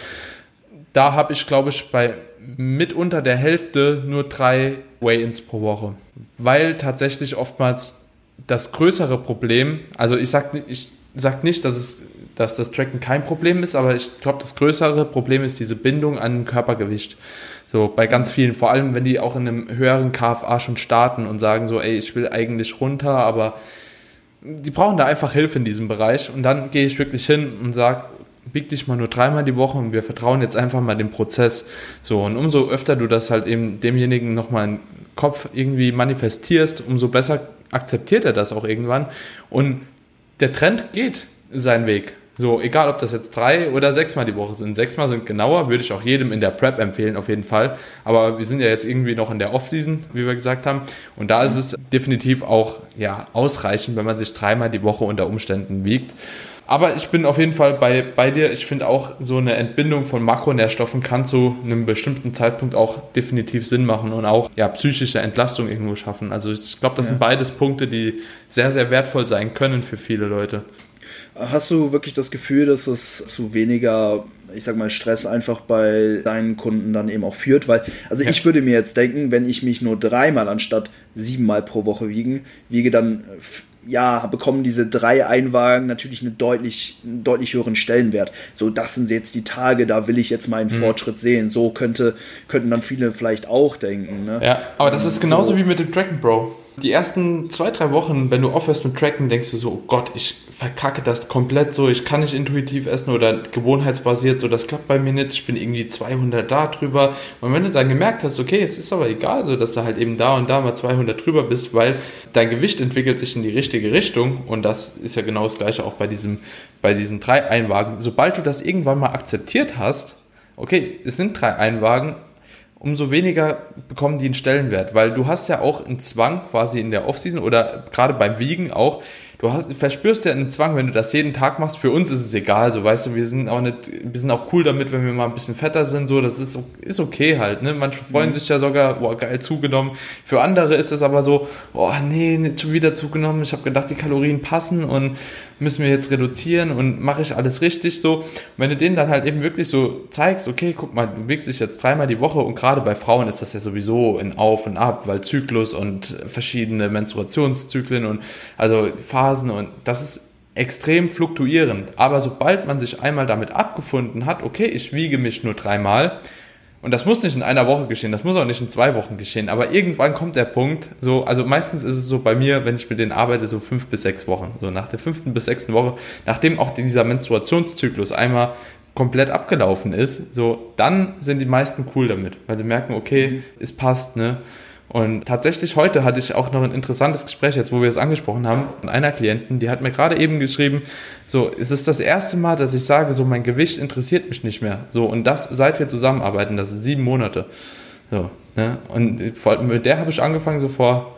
Da habe ich, glaube ich, bei mitunter der Hälfte nur 3 Weigh-ins pro Woche, weil tatsächlich oftmals das größere Problem, also ich sag nicht, dass das Tracken kein Problem ist, aber ich glaube, das größere Problem ist diese Bindung an Körpergewicht. So bei ganz vielen, vor allem wenn die auch in einem höheren KFA schon starten und sagen so, ey, ich will eigentlich runter, aber die brauchen da einfach Hilfe in diesem Bereich, und dann gehe ich wirklich hin und sage, wieg dich mal nur 3-mal die Woche und wir vertrauen jetzt einfach mal dem Prozess. So, und umso öfter du das halt eben demjenigen nochmal im Kopf irgendwie manifestierst, umso besser akzeptiert er das auch irgendwann, und der Trend geht seinen Weg. So, egal ob das jetzt 3 oder 6-mal die Woche sind. 6-mal sind genauer, würde ich auch jedem in der Prep empfehlen, auf jeden Fall. Aber wir sind ja jetzt irgendwie noch in der Off-Season, wie wir gesagt haben. Und da ist es definitiv auch ausreichend, wenn man sich 3-mal die Woche unter Umständen wiegt. Aber ich bin auf jeden Fall bei dir. Ich finde auch, so eine Entbindung von Makronährstoffen kann zu einem bestimmten Zeitpunkt auch definitiv Sinn machen und auch psychische Entlastung irgendwo schaffen. Also ich glaube, das sind beides Punkte, die sehr, sehr wertvoll sein können für viele Leute. Hast du wirklich das Gefühl, dass es zu weniger, ich sag mal, Stress einfach bei deinen Kunden dann eben auch führt? Weil, also ich würde mir jetzt denken, wenn ich mich nur 3-mal anstatt 7-mal pro Woche wiege, dann bekommen diese 3 Einwagen natürlich einen deutlich höheren Stellenwert. So, das sind jetzt die Tage, da will ich jetzt mal einen Fortschritt sehen. So könnten dann viele vielleicht auch denken. Ne? Ja, aber das ist genauso wie mit dem Tracken, Bro. Die ersten 2-3 Wochen, wenn du aufhörst mit Tracken, denkst du so, oh Gott, ich verkacke das komplett so, ich kann nicht intuitiv essen oder gewohnheitsbasiert, so, das klappt bei mir nicht, ich bin irgendwie 200 da drüber. Und wenn du dann gemerkt hast, okay, es ist aber egal, so, dass du halt eben da und da mal 200 drüber bist, weil dein Gewicht entwickelt sich in die richtige Richtung, und das ist ja genau das Gleiche auch bei diesen 3 Einwagen. Sobald du das irgendwann mal akzeptiert hast, okay, es sind 3 Einwagen, umso weniger bekommen die einen Stellenwert, weil du hast ja auch einen Zwang quasi in der Offseason oder gerade beim Wiegen auch, du verspürst ja einen Zwang, wenn du das jeden Tag machst. Für uns ist es egal, so, weißt du, wir sind auch cool damit, wenn wir mal ein bisschen fetter sind, so, das ist okay halt, ne, manche freuen sich ja sogar, boah, geil, zugenommen. Für andere ist es aber so, oh nee, nicht schon wieder zugenommen, ich habe gedacht, die Kalorien passen und müssen wir jetzt reduzieren und mache ich alles richtig, so. Und wenn du denen dann halt eben wirklich so zeigst, okay, guck mal, du wiegst dich jetzt 3-mal die Woche, und gerade bei Frauen ist das ja sowieso in Auf und Ab, weil Zyklus und verschiedene Menstruationszyklen und also Phasen, und das ist extrem fluktuierend. Aber sobald man sich einmal damit abgefunden hat, okay, ich wiege mich nur 3-mal, Und das muss nicht in einer Woche geschehen, das muss auch nicht in 2 Wochen geschehen, aber irgendwann kommt der Punkt, so, also meistens ist es so bei mir, wenn ich mit denen arbeite, so 5 bis 6 Wochen. So nach der 5. bis 6. Woche, nachdem auch dieser Menstruationszyklus einmal komplett abgelaufen ist, so, dann sind die meisten cool damit, weil sie merken, okay, es passt, ne? Und tatsächlich heute hatte ich auch noch ein interessantes Gespräch, jetzt wo wir es angesprochen haben, von einer Klientin, die hat mir gerade eben geschrieben, so, es ist das erste Mal, dass ich sage, so, mein Gewicht interessiert mich nicht mehr. So, und das, seit wir zusammenarbeiten, das ist 7 Monate. So, ne? Und mit der habe ich angefangen, so vor,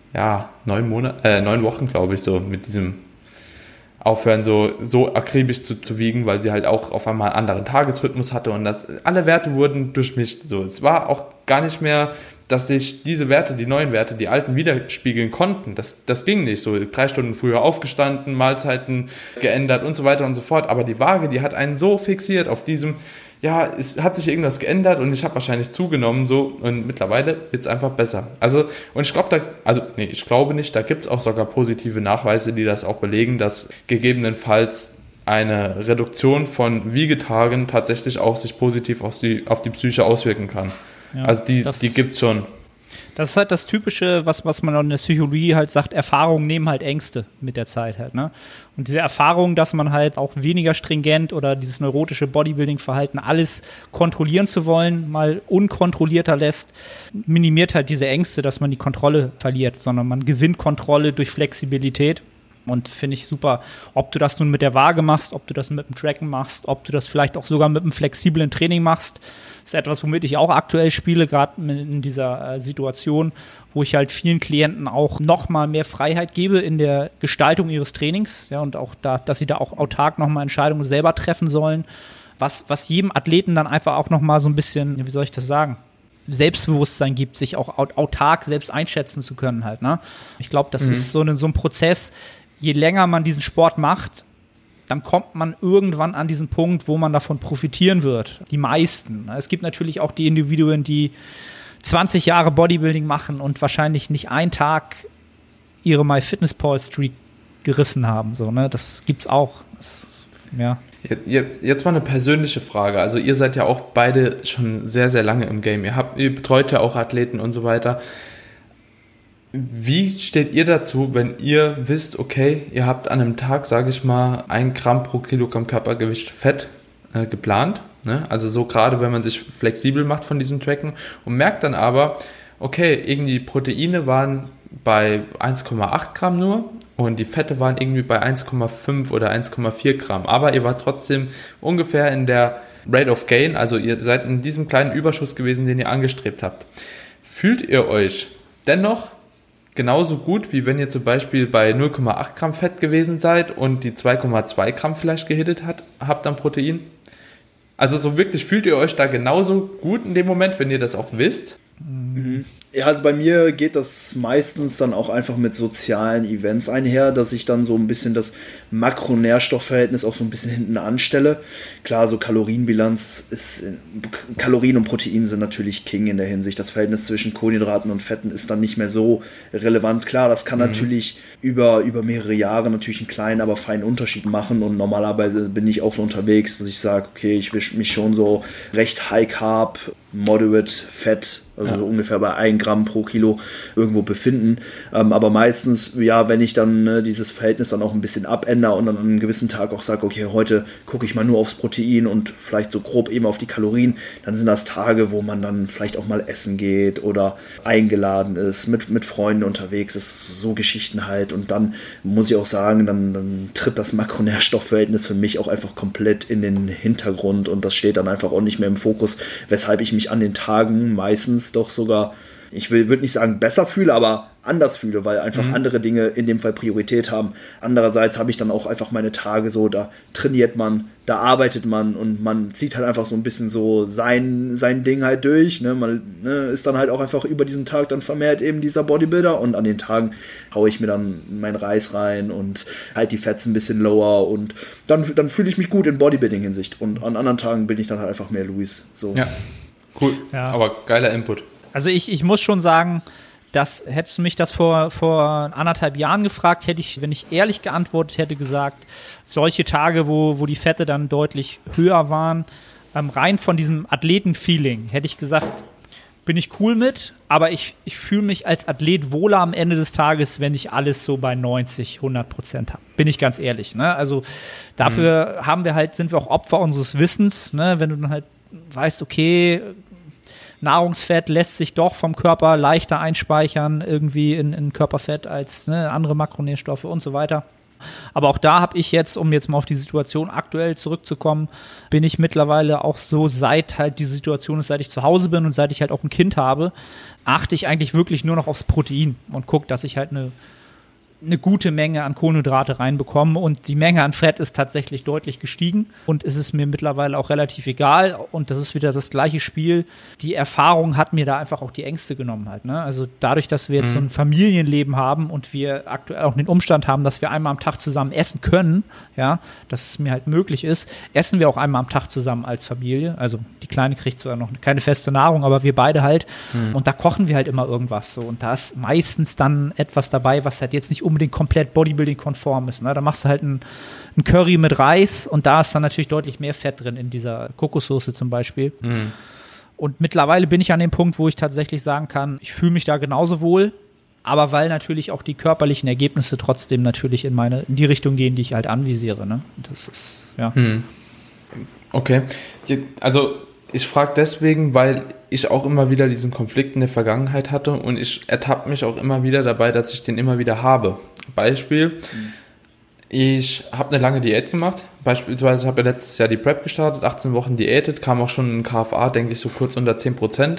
9 Wochen, glaube ich, so, mit diesem aufhören, so akribisch zu wiegen, weil sie halt auch auf einmal einen anderen Tagesrhythmus hatte und alle Werte wurden durchmischt. So, es war auch gar nicht mehr, dass sich diese Werte, die neuen Werte, die alten widerspiegeln konnten. Das ging nicht. So 3 Stunden früher aufgestanden, Mahlzeiten geändert und so weiter und so fort. Aber die Waage, die hat einen so fixiert auf diesem, es hat sich irgendwas geändert und ich habe wahrscheinlich zugenommen, so, und mittlerweile wird es einfach besser. Also, und ich glaube nicht, da gibt es auch sogar positive Nachweise, die das auch belegen, dass gegebenenfalls eine Reduktion von Wiegetagen tatsächlich auch sich positiv auf die Psyche auswirken kann. Ja, also die gibt's schon. Das ist halt das Typische, was man in der Psychologie halt sagt, Erfahrungen nehmen halt Ängste mit der Zeit halt, ne? Und diese Erfahrung, dass man halt auch weniger stringent oder dieses neurotische Bodybuilding-Verhalten alles kontrollieren zu wollen, mal unkontrollierter lässt, minimiert halt diese Ängste, dass man die Kontrolle verliert, sondern man gewinnt Kontrolle durch Flexibilität. Und finde ich super, ob du das nun mit der Waage machst, ob du das mit dem Tracken machst, ob du das vielleicht auch sogar mit einem flexiblen Training machst. Das ist etwas, womit ich auch aktuell spiele, gerade in dieser Situation, wo ich halt vielen Klienten auch nochmal mehr Freiheit gebe in der Gestaltung ihres Trainings. Ja, und auch dass sie da auch autark nochmal Entscheidungen selber treffen sollen. Was jedem Athleten dann einfach auch nochmal so ein bisschen, wie soll ich das sagen, Selbstbewusstsein gibt, sich auch autark selbst einschätzen zu können halt, ne? Ich glaube, das ist so ein Prozess. Je länger man diesen Sport macht, dann kommt man irgendwann an diesen Punkt, wo man davon profitieren wird. Die meisten. Es gibt natürlich auch die Individuen, die 20 Jahre Bodybuilding machen und wahrscheinlich nicht einen Tag ihre MyFitnessPal-Streak gerissen haben. So, ne? Das gibt's auch. Jetzt mal eine persönliche Frage. Also ihr seid ja auch beide schon sehr, sehr lange im Game. Ihr betreut ja auch Athleten und so weiter. Wie steht ihr dazu, wenn ihr wisst, okay, ihr habt an einem Tag, sage ich mal, 1 Gramm pro Kilogramm Körpergewicht Fett geplant, ne? Also so gerade, wenn man sich flexibel macht von diesem Tracken und merkt dann aber, okay, irgendwie Proteine waren bei 1,8 Gramm nur und die Fette waren irgendwie bei 1,5 oder 1,4 Gramm, aber ihr wart trotzdem ungefähr in der Rate of Gain, also ihr seid in diesem kleinen Überschuss gewesen, den ihr angestrebt habt. Fühlt ihr euch dennoch genauso gut, wie wenn ihr zum Beispiel bei 0,8 Gramm Fett gewesen seid und die 2,2 Gramm vielleicht gehittet habt an Protein? Also so wirklich, fühlt ihr euch da genauso gut in dem Moment, wenn ihr das auch wisst? Ja, also bei mir geht das meistens dann auch einfach mit sozialen Events einher, dass ich dann so ein bisschen das Makronährstoffverhältnis auch so ein bisschen hinten anstelle. Klar, so Kalorienbilanz Kalorien und Protein sind natürlich King in der Hinsicht. Das Verhältnis zwischen Kohlenhydraten und Fetten ist dann nicht mehr so relevant. Klar, das kann natürlich über mehrere Jahre natürlich einen kleinen, aber feinen Unterschied machen und normalerweise bin ich auch so unterwegs, dass ich sage, okay, ich will mich schon so recht High Carb, Moderate Fett, also so ungefähr bei 1 Gramm pro Kilo irgendwo befinden. Aber meistens, ja, wenn ich dann dieses Verhältnis dann auch ein bisschen abändere und dann an einem gewissen Tag auch sage, okay, heute gucke ich mal nur aufs Protein und vielleicht so grob eben auf die Kalorien, dann sind das Tage, wo man dann vielleicht auch mal essen geht oder eingeladen ist, mit Freunden unterwegs ist, so Geschichten halt. Und dann muss ich auch sagen, dann tritt das Makronährstoffverhältnis für mich auch einfach komplett in den Hintergrund und das steht dann einfach auch nicht mehr im Fokus, weshalb ich mich an den Tagen meistens doch sogar, ich würde nicht sagen besser fühle, aber anders fühle, weil einfach andere Dinge in dem Fall Priorität haben. Andererseits habe ich dann auch einfach meine Tage so, da trainiert man, da arbeitet man und man zieht halt einfach so ein bisschen so sein Ding halt durch. Ne? Man ist dann halt auch einfach über diesen Tag dann vermehrt eben dieser Bodybuilder und an den Tagen haue ich mir dann meinen Reis rein und halt die Fats ein bisschen lower und dann fühle ich mich gut in Bodybuilding-Hinsicht und an anderen Tagen bin ich dann halt einfach mehr Luis. So. Ja, cool, ja. Aber geiler Input. Also ich muss schon sagen, dass hättest du mich das vor 1,5 Jahren gefragt, hätte ich, wenn ich ehrlich geantwortet hätte, gesagt, solche Tage, wo die Fette dann deutlich höher waren, rein von diesem Athleten-Feeling hätte ich gesagt, bin ich cool mit, aber ich fühle mich als Athlet wohler am Ende des Tages, wenn ich alles so bei 90-100% habe. Bin ich ganz ehrlich. Ne? Also dafür sind wir auch Opfer unseres Wissens. Ne? Wenn du dann halt weißt, okay, Nahrungsfett lässt sich doch vom Körper leichter einspeichern, irgendwie in Körperfett als andere Makronährstoffe und so weiter. Aber auch da habe ich jetzt, um jetzt mal auf die Situation aktuell zurückzukommen, bin ich mittlerweile auch so, seit halt die Situation ist, seit ich zu Hause bin und seit ich halt auch ein Kind habe, achte ich eigentlich wirklich nur noch aufs Protein und gucke, dass ich halt eine gute Menge an Kohlenhydrate reinbekomme und die Menge an Fett ist tatsächlich deutlich gestiegen und es ist mir mittlerweile auch relativ egal und das ist wieder das gleiche Spiel. Die Erfahrung hat mir da einfach auch die Ängste genommen halt, ne? Also dadurch, dass wir jetzt so ein Familienleben haben und wir aktuell auch den Umstand haben, dass wir einmal am Tag zusammen essen können, ja, dass es mir halt möglich ist, essen wir auch einmal am Tag zusammen als Familie. Also die Kleine kriegt zwar noch keine feste Nahrung, aber wir beide halt und da kochen wir halt immer irgendwas so und da ist meistens dann etwas dabei, was halt jetzt nicht unbedingt komplett Bodybuilding-konform ist. Ne? Da machst du halt ein Curry mit Reis und da ist dann natürlich deutlich mehr Fett drin in dieser Kokossoße zum Beispiel. Und mittlerweile bin ich an dem Punkt, wo ich tatsächlich sagen kann, ich fühle mich da genauso wohl, aber weil natürlich auch die körperlichen Ergebnisse trotzdem natürlich in die Richtung gehen, die ich halt anvisiere. Ne? Das ist, ja. Okay, also ich frage deswegen, weil ich auch immer wieder diesen Konflikt in der Vergangenheit hatte und ich ertappe mich auch immer wieder dabei, dass ich den immer wieder habe. Beispiel, ich habe eine lange Diät gemacht, beispielsweise habe ich letztes Jahr die Prep gestartet, 18 Wochen diätet, kam auch schon in KFA, denke ich, so kurz unter 10%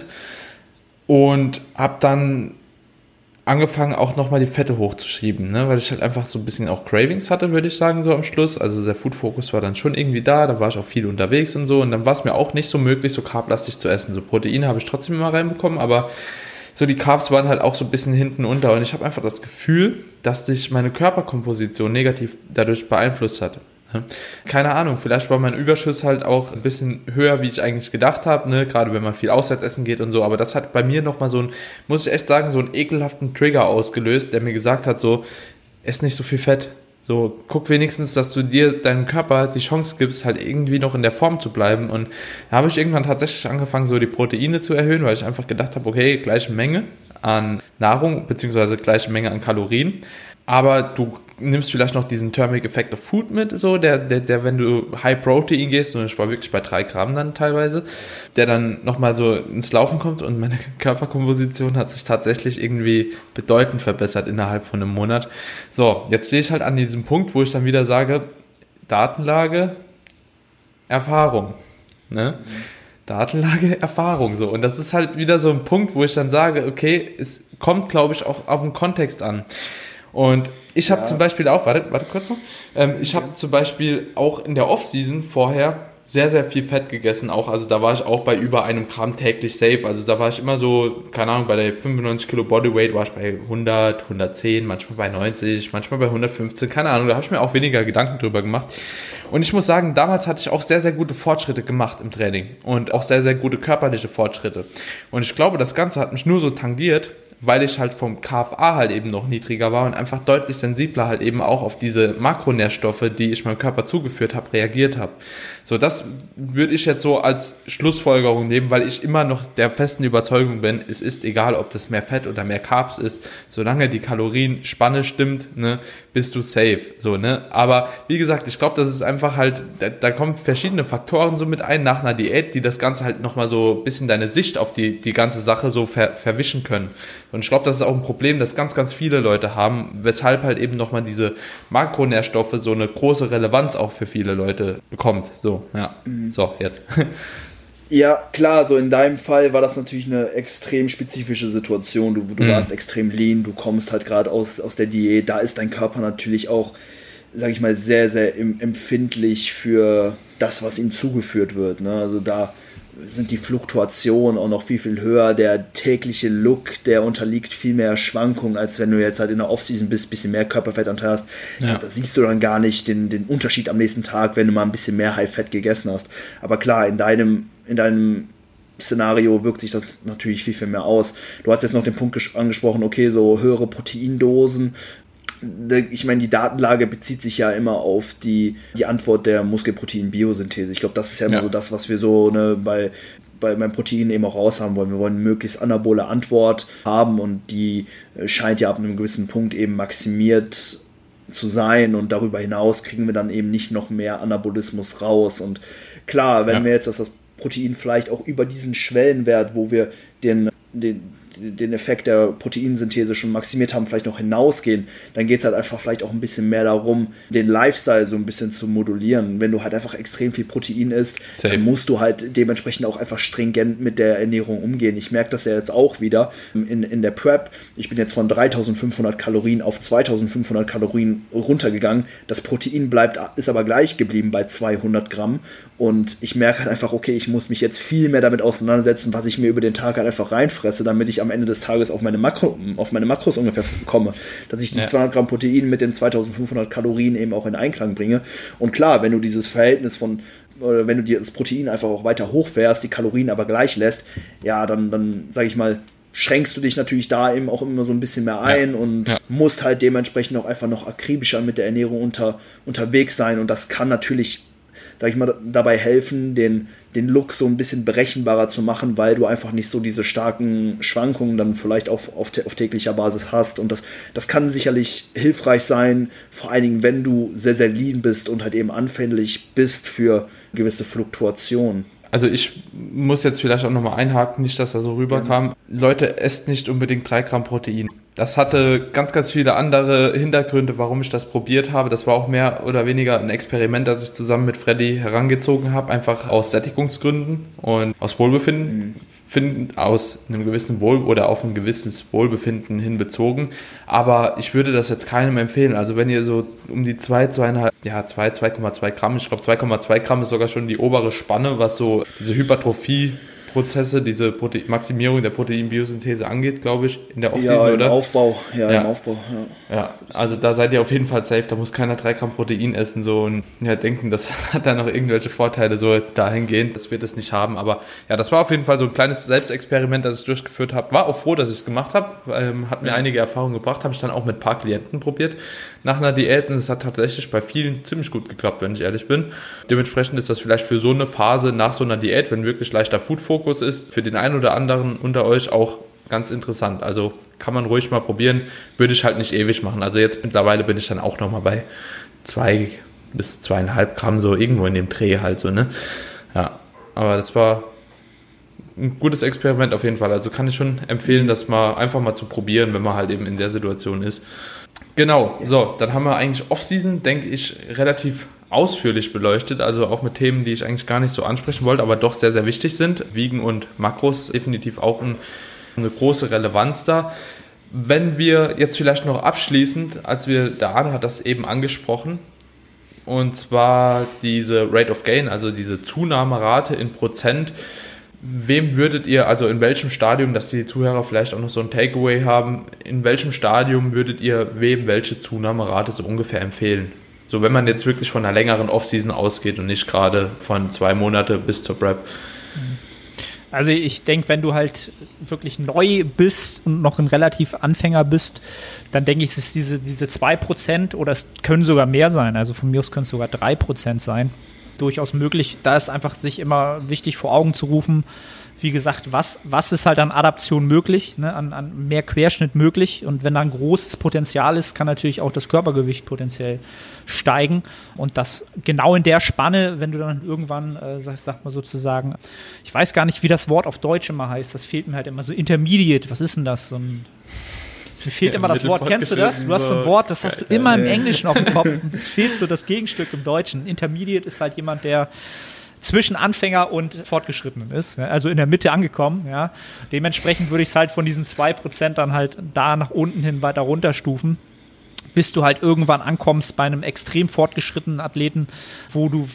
und habe dann angefangen, auch nochmal die Fette hochzuschieben, ne? Weil ich halt einfach so ein bisschen auch Cravings hatte, würde ich sagen, so am Schluss. Also der Food-Fokus war dann schon irgendwie da war ich auch viel unterwegs und so. Und dann war es mir auch nicht so möglich, so carblastig zu essen. So Proteine habe ich trotzdem immer reinbekommen, aber so die Carbs waren halt auch so ein bisschen hinten unter. Und ich habe einfach das Gefühl, dass sich meine Körperkomposition negativ dadurch beeinflusst hat. Keine Ahnung, vielleicht war mein Überschuss halt auch ein bisschen höher, wie ich eigentlich gedacht habe, ne? Gerade wenn man viel auswärts essen geht und so, aber das hat bei mir nochmal muss ich echt sagen, so einen ekelhaften Trigger ausgelöst, der mir gesagt hat, so, ess nicht so viel Fett, so, guck wenigstens, dass du deinem Körper die Chance gibst, halt irgendwie noch in der Form zu bleiben und da habe ich irgendwann tatsächlich angefangen, so die Proteine zu erhöhen, weil ich einfach gedacht habe, okay, gleiche Menge an Nahrung, beziehungsweise gleiche Menge an Kalorien, aber du nimmst vielleicht noch diesen Thermic Effect of Food mit, so, der wenn du High Protein gehst, und ich war wirklich bei 3 Gramm dann teilweise, der dann nochmal so ins Laufen kommt und meine Körperkomposition hat sich tatsächlich irgendwie bedeutend verbessert innerhalb von einem Monat. So, jetzt stehe ich halt an diesem Punkt, wo ich dann wieder sage, Datenlage, Erfahrung, ne? Datenlage, Erfahrung, so. Und das ist halt wieder so ein Punkt, wo ich dann sage, okay, es kommt, glaube ich, auch auf den Kontext an. Und ich habe zum Beispiel auch, warte kurz noch, ich habe zum Beispiel auch in der Off-Season vorher sehr, sehr viel Fett gegessen auch, also da war ich auch bei über 1 Gramm täglich safe, also da war ich immer so, keine Ahnung, bei der 95 Kilo Bodyweight war ich bei 100, 110, manchmal bei 90, manchmal bei 115, keine Ahnung, da habe ich mir auch weniger Gedanken drüber gemacht. Und ich muss sagen, damals hatte ich auch sehr, sehr gute Fortschritte gemacht im Training und auch sehr, sehr gute körperliche Fortschritte. Und ich glaube, das Ganze hat mich nur so tangiert, weil ich halt vom KFA halt eben noch niedriger war und einfach deutlich sensibler halt eben auch auf diese Makronährstoffe, die ich meinem Körper zugeführt habe, reagiert habe. So, das würde ich jetzt so als Schlussfolgerung nehmen, weil ich immer noch der festen Überzeugung bin, es ist egal, ob das mehr Fett oder mehr Carbs ist, solange die Kalorienspanne stimmt, ne, bist du safe, so, ne, aber wie gesagt, ich glaube, das ist einfach halt, da kommen verschiedene Faktoren so mit ein nach einer Diät, die das Ganze halt nochmal so ein bisschen deine Sicht auf die ganze Sache so verwischen können. Und ich glaube, das ist auch ein Problem, das ganz, ganz viele Leute haben, weshalb halt eben nochmal diese Makronährstoffe so eine große Relevanz auch für viele Leute bekommt. So, ja. So, jetzt. Ja, klar, so in deinem Fall war das natürlich eine extrem spezifische Situation. Du warst extrem lean, du kommst halt gerade aus der Diät, da ist dein Körper natürlich auch, sag ich mal, sehr, sehr empfindlich für das, was ihm zugeführt wird, ne? Also da sind die Fluktuationen auch noch viel, viel höher. Der tägliche Look, der unterliegt viel mehr Schwankungen, als wenn du jetzt halt in der Offseason bist, ein bisschen mehr Körperfettanteil hast. Ja. Da siehst du dann gar nicht den Unterschied am nächsten Tag, wenn du mal ein bisschen mehr High-Fat gegessen hast. Aber klar, in deinem Szenario wirkt sich das natürlich viel, viel mehr aus. Du hast jetzt noch den Punkt angesprochen, okay, so höhere Proteindosen. ich meine, die Datenlage bezieht sich ja immer auf die Antwort der Muskelprotein-Biosynthese. Ich glaube, das ist ja immer so das, was wir so bei meinem Protein eben auch raushaben wollen. Wir wollen eine möglichst anabole Antwort haben und die scheint ja ab einem gewissen Punkt eben maximiert zu sein und darüber hinaus kriegen wir dann eben nicht noch mehr Anabolismus raus. Und klar, wenn wir jetzt das Protein vielleicht auch über diesen Schwellenwert, wo wir den Effekt der Proteinsynthese schon maximiert haben, vielleicht noch hinausgehen, dann geht es halt einfach vielleicht auch ein bisschen mehr darum, den Lifestyle so ein bisschen zu modulieren. Wenn du halt einfach extrem viel Protein isst, dann musst du halt dementsprechend auch einfach stringent mit der Ernährung umgehen. Ich merke das ja jetzt auch wieder in der Prep. Ich bin jetzt von 3500 Kalorien auf 2500 Kalorien runtergegangen. Das Protein ist aber gleich geblieben bei 200 Gramm und ich merke halt einfach, okay, ich muss mich jetzt viel mehr damit auseinandersetzen, was ich mir über den Tag halt einfach reinfresse, damit ich am Ende des Tages auf meine Makros ungefähr komme, dass ich die 200 Gramm Protein mit den 2500 Kalorien eben auch in Einklang bringe. Und klar, wenn du dieses Verhältnis wenn du dir das Protein einfach auch weiter hochfährst, die Kalorien aber gleich lässt, ja, dann sage ich mal, schränkst du dich natürlich da eben auch immer so ein bisschen mehr ein und musst halt dementsprechend auch einfach noch akribischer mit der Ernährung unterwegs sein und das kann natürlich, sag ich mal, dabei helfen, den Look so ein bisschen berechenbarer zu machen, weil du einfach nicht so diese starken Schwankungen dann vielleicht auch auf täglicher Basis hast. Und das kann sicherlich hilfreich sein, vor allen Dingen, wenn du sehr, sehr lean bist und halt eben anfällig bist für gewisse Fluktuationen. Also ich muss jetzt vielleicht auch nochmal einhaken, nicht, dass da so rüberkam. Leute, esst nicht unbedingt 3 Gramm Protein. Das hatte ganz, ganz viele andere Hintergründe, warum ich das probiert habe. Das war auch mehr oder weniger ein Experiment, das ich zusammen mit Freddy herangezogen habe, einfach aus Sättigungsgründen und aus Wohlbefinden, aus einem gewissen oder auf ein gewisses Wohlbefinden hin bezogen. Aber ich würde das jetzt keinem empfehlen. Also wenn ihr so um die 2,2 Gramm, ich glaube 2,2 Gramm ist sogar schon die obere Spanne, was so diese Hypertrophie-Prozesse, diese Maximierung der Proteinbiosynthese angeht, glaube ich, in der Offseason, oder? Im Aufbau. Ja, also da seid ihr auf jeden Fall safe, da muss keiner 3 Gramm Protein essen so und denken, das hat dann noch irgendwelche Vorteile so dahingehend, das wird es nicht haben, aber ja, das war auf jeden Fall so ein kleines Selbstexperiment, das ich durchgeführt habe, war auch froh, dass ich es gemacht habe, hat mir einige Erfahrungen gebracht, habe ich dann auch mit ein paar Klienten probiert nach einer Diät und es hat tatsächlich bei vielen ziemlich gut geklappt, wenn ich ehrlich bin. Dementsprechend ist das vielleicht für so eine Phase nach so einer Diät, wenn wirklich leichter Food-Fokus ist, für den einen oder anderen unter euch auch ganz interessant. Also kann man ruhig mal probieren, würde ich halt nicht ewig machen. Also jetzt mittlerweile bin ich dann auch nochmal bei 2 bis 2,5 Gramm, so irgendwo in dem Dreh halt so, ne? Ja, aber das war ein gutes Experiment auf jeden Fall. Also kann ich schon empfehlen, das mal einfach mal zu probieren, wenn man halt eben in der Situation ist. Genau, so, dann haben wir eigentlich Off-Season, denke ich, relativ ausführlich beleuchtet, also auch mit Themen, die ich eigentlich gar nicht so ansprechen wollte, aber doch sehr, sehr wichtig sind. Wiegen und Makros definitiv auch eine große Relevanz da. Wenn wir jetzt vielleicht noch abschließend, der Arne hat das eben angesprochen, und zwar diese Rate of Gain, also diese Zunahmerate in Prozent, wem würdet ihr, also in welchem Stadium, dass die Zuhörer vielleicht auch noch so ein Takeaway haben, in welchem Stadium würdet ihr wem welche Zunahmerate so ungefähr empfehlen? So, wenn man jetzt wirklich von einer längeren Off-Season ausgeht und nicht gerade von 2 Monate bis zur Prep. Also ich denke, wenn du halt wirklich neu bist und noch ein relativ Anfänger bist, dann denke ich, es ist diese 2% oder es können sogar mehr sein. Also von mir aus können es sogar 3% sein. Durchaus möglich. Da ist einfach sich immer wichtig vor Augen zu rufen, wie gesagt, was ist halt an Adaption möglich, ne, an mehr Querschnitt möglich, und wenn da ein großes Potenzial ist, kann natürlich auch das Körpergewicht potenziell steigen, und das genau in der Spanne, wenn du dann irgendwann, sag mal sozusagen, ich weiß gar nicht, wie das Wort auf Deutsch immer heißt, das fehlt mir halt immer so, Intermediate, was ist denn das, so ein mir fehlt immer das Wort, kennst du das? Du hast so ein Wort, das hast du immer im Englischen auf dem Kopf. Und es fehlt so das Gegenstück im Deutschen. Intermediate ist halt jemand, der zwischen Anfänger und Fortgeschrittenen ist, also in der Mitte angekommen. Ja. Dementsprechend würde ich es halt von diesen 2% dann halt da nach unten hin weiter runterstufen, bis du halt irgendwann ankommst bei einem extrem fortgeschrittenen Athleten, wo du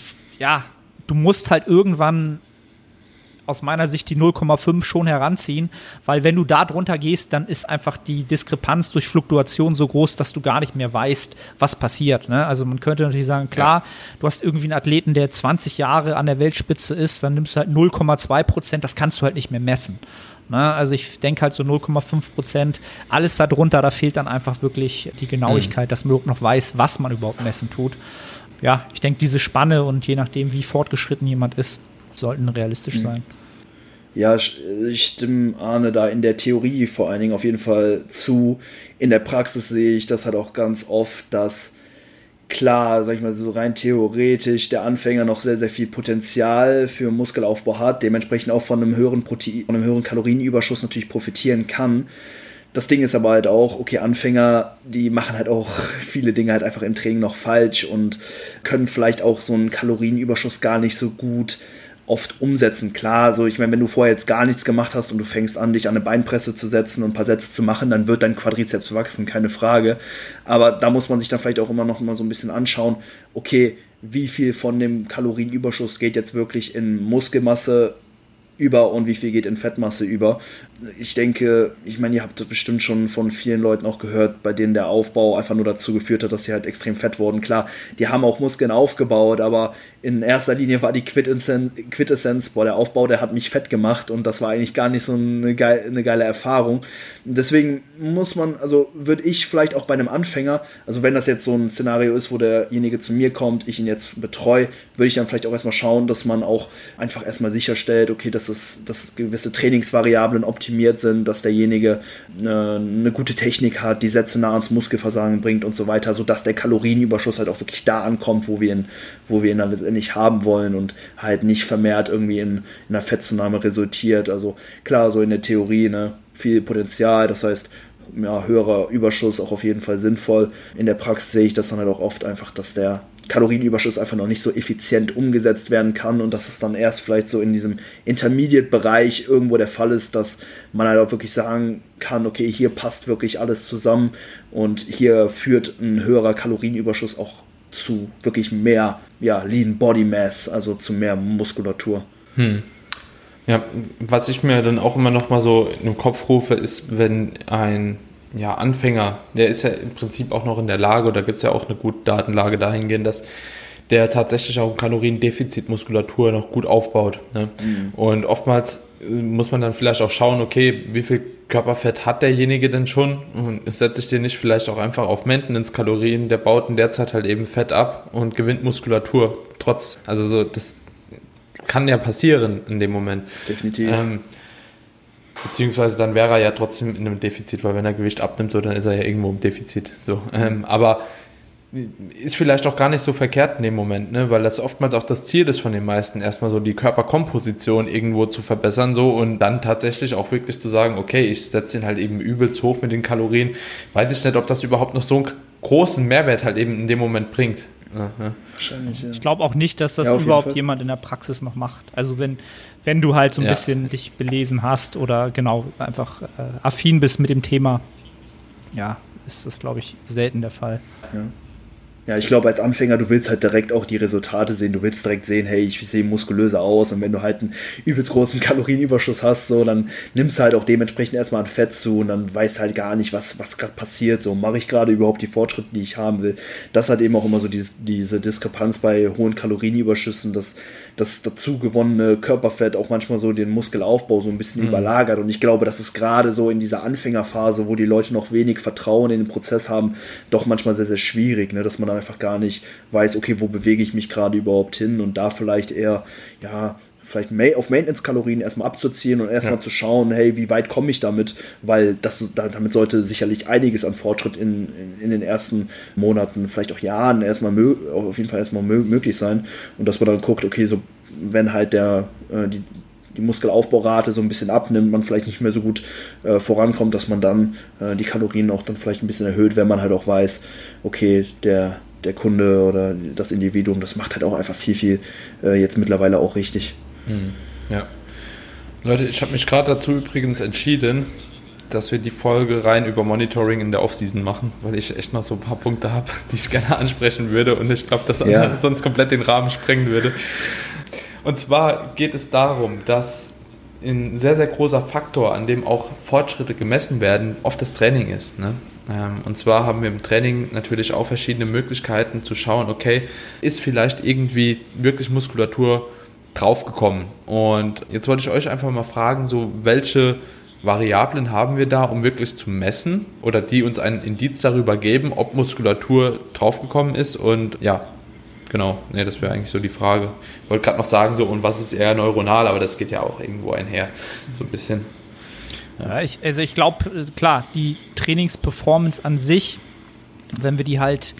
musst halt irgendwann aus meiner Sicht die 0,5 schon heranziehen, weil wenn du da drunter gehst, dann ist einfach die Diskrepanz durch Fluktuation so groß, dass du gar nicht mehr weißt, was passiert. Ne? Also man könnte natürlich sagen, klar, du hast irgendwie einen Athleten, der 20 Jahre an der Weltspitze ist, dann nimmst du halt 0,2%, das kannst du halt nicht mehr messen. Ne? Also ich denke halt so 0,5%. Alles darunter, da fehlt dann einfach wirklich die Genauigkeit, dass man überhaupt noch weiß, was man überhaupt messen tut. Ja, ich denke, diese Spanne und je nachdem, wie fortgeschritten jemand ist, sollten realistisch sein. Ja, ich stimme Arne da in der Theorie vor allen Dingen auf jeden Fall zu. In der Praxis sehe ich das halt auch ganz oft, dass klar, sag ich mal, so rein theoretisch der Anfänger noch sehr, sehr viel Potenzial für Muskelaufbau hat, dementsprechend auch von einem höheren Kalorienüberschuss natürlich profitieren kann. Das Ding ist aber halt auch, okay, Anfänger, die machen halt auch viele Dinge halt einfach im Training noch falsch und können vielleicht auch so einen Kalorienüberschuss gar nicht so gut oft umsetzen. Klar, so ich meine, wenn du vorher jetzt gar nichts gemacht hast und du fängst an, dich an eine Beinpresse zu setzen und ein paar Sätze zu machen, dann wird dein Quadrizeps wachsen, keine Frage. Aber da muss man sich dann vielleicht auch immer noch mal so ein bisschen anschauen, okay, wie viel von dem Kalorienüberschuss geht jetzt wirklich in Muskelmasse über und wie viel geht in Fettmasse über. Ich denke, ich meine, ihr habt das bestimmt schon von vielen Leuten auch gehört, bei denen der Aufbau einfach nur dazu geführt hat, dass sie halt extrem fett wurden. Klar, die haben auch Muskeln aufgebaut, aber in erster Linie war die Quintessenz, der Aufbau, der hat mich fett gemacht und das war eigentlich gar nicht so eine geile Erfahrung. Deswegen würde ich vielleicht auch bei einem Anfänger, also wenn das jetzt so ein Szenario ist, wo derjenige zu mir kommt, ich ihn jetzt betreue, würde ich dann vielleicht auch erstmal schauen, dass man auch einfach erstmal sicherstellt, okay, dass gewisse Trainingsvariablen optimiert sind, dass derjenige eine gute Technik hat, die Sätze nah ans Muskelversagen bringt und so weiter, sodass der Kalorienüberschuss halt auch wirklich da ankommt, wo wir ihn dann letztendlich haben wollen und halt nicht vermehrt irgendwie in einer Fettzunahme resultiert. Also klar, so in der Theorie, viel Potenzial, das heißt, ja, höherer Überschuss auch auf jeden Fall sinnvoll. In der Praxis sehe ich das dann halt auch oft einfach, dass der Kalorienüberschuss einfach noch nicht so effizient umgesetzt werden kann und dass es dann erst vielleicht so in diesem Intermediate-Bereich irgendwo der Fall ist, dass man halt auch wirklich sagen kann, okay, hier passt wirklich alles zusammen und hier führt ein höherer Kalorienüberschuss auch zu wirklich mehr Lean Body Mass, also zu mehr Muskulatur. Ja, was ich mir dann auch immer noch mal so in den Kopf rufe, ist, wenn ein Anfänger, der ist ja im Prinzip auch noch in der Lage, da gibt es ja auch eine gute Datenlage dahingehend, dass der tatsächlich auch Kaloriendefizitmuskulatur noch gut aufbaut. Ne? Und oftmals muss man dann vielleicht auch schauen, okay, wie viel Körperfett hat derjenige denn schon? Und setze ich den nicht vielleicht auch einfach auf Maintenance-Kalorien, der baut in der Zeit halt eben Fett ab und gewinnt Muskulatur. Das kann ja passieren in dem Moment. Definitiv. Beziehungsweise dann wäre er ja trotzdem in einem Defizit, weil wenn er Gewicht abnimmt, so, dann ist er ja irgendwo im Defizit. So. Aber ist vielleicht auch gar nicht so verkehrt in dem Moment, ne? Weil das oftmals auch das Ziel ist von den meisten, erstmal so die Körperkomposition irgendwo zu verbessern so und dann tatsächlich auch wirklich zu sagen, okay, ich setze ihn halt eben übelst hoch mit den Kalorien. Weiß ich nicht, ob das überhaupt noch so einen großen Mehrwert halt eben in dem Moment bringt. Ja. Wahrscheinlich, ja. Ich glaube auch nicht, dass das überhaupt jemand in der Praxis noch macht. Also wenn du halt so ein bisschen dich belesen hast oder genau einfach affin bist mit dem Thema, ist das, glaube ich, selten der Fall. Ja, ich glaube, als Anfänger, du willst halt direkt auch die Resultate sehen. Du willst direkt sehen, hey, ich sehe muskulöser aus. Und wenn du halt einen übelst großen Kalorienüberschuss hast, so, dann nimmst du halt auch dementsprechend erstmal an Fett zu und dann weißt halt gar nicht, was gerade passiert. So, mache ich gerade überhaupt die Fortschritte, die ich haben will? Das hat eben auch immer so diese Diskrepanz bei hohen Kalorienüberschüssen, dass das dazu gewonnene Körperfett auch manchmal so den Muskelaufbau so ein bisschen überlagert. Und ich glaube, das ist gerade so in dieser Anfängerphase, wo die Leute noch wenig Vertrauen in den Prozess haben, doch manchmal sehr, sehr schwierig, ne? Dass man dann einfach gar nicht weiß, okay, wo bewege ich mich gerade überhaupt hin und da vielleicht eher, vielleicht auf Maintenance-Kalorien erstmal abzuziehen und erstmal zu schauen, hey, wie weit komme ich damit, weil damit sollte sicherlich einiges an Fortschritt in den ersten Monaten, vielleicht auch Jahren auf jeden Fall erstmal möglich sein und dass man dann guckt, okay, so wenn halt die Muskelaufbaurate so ein bisschen abnimmt, man vielleicht nicht mehr so gut vorankommt, dass man dann die Kalorien auch dann vielleicht ein bisschen erhöht, wenn man halt auch weiß, okay, der Kunde oder das Individuum, das macht halt auch einfach viel jetzt mittlerweile auch richtig. Ja. Leute, ich habe mich gerade dazu übrigens entschieden, dass wir die Folge rein über Monitoring in der Offseason machen, weil ich echt noch so ein paar Punkte habe, die ich gerne ansprechen würde und ich glaube, dass sonst komplett den Rahmen sprengen würde. Und zwar geht es darum, dass ein sehr, sehr großer Faktor, an dem auch Fortschritte gemessen werden, oft das Training ist. Ne? Und zwar haben wir im Training natürlich auch verschiedene Möglichkeiten zu schauen, okay, ist vielleicht irgendwie wirklich Muskulatur draufgekommen. Und jetzt wollte ich euch einfach mal fragen, so welche Variablen haben wir da, um wirklich zu messen oder die uns einen Indiz darüber geben, ob Muskulatur draufgekommen ist und ja, genau, das wäre eigentlich so die Frage. Ich wollte gerade noch sagen, so und was ist eher neuronal, aber das geht ja auch irgendwo einher, so ein bisschen. Ja, ich glaube, klar, die Trainingsperformance an sich, wenn wir die halt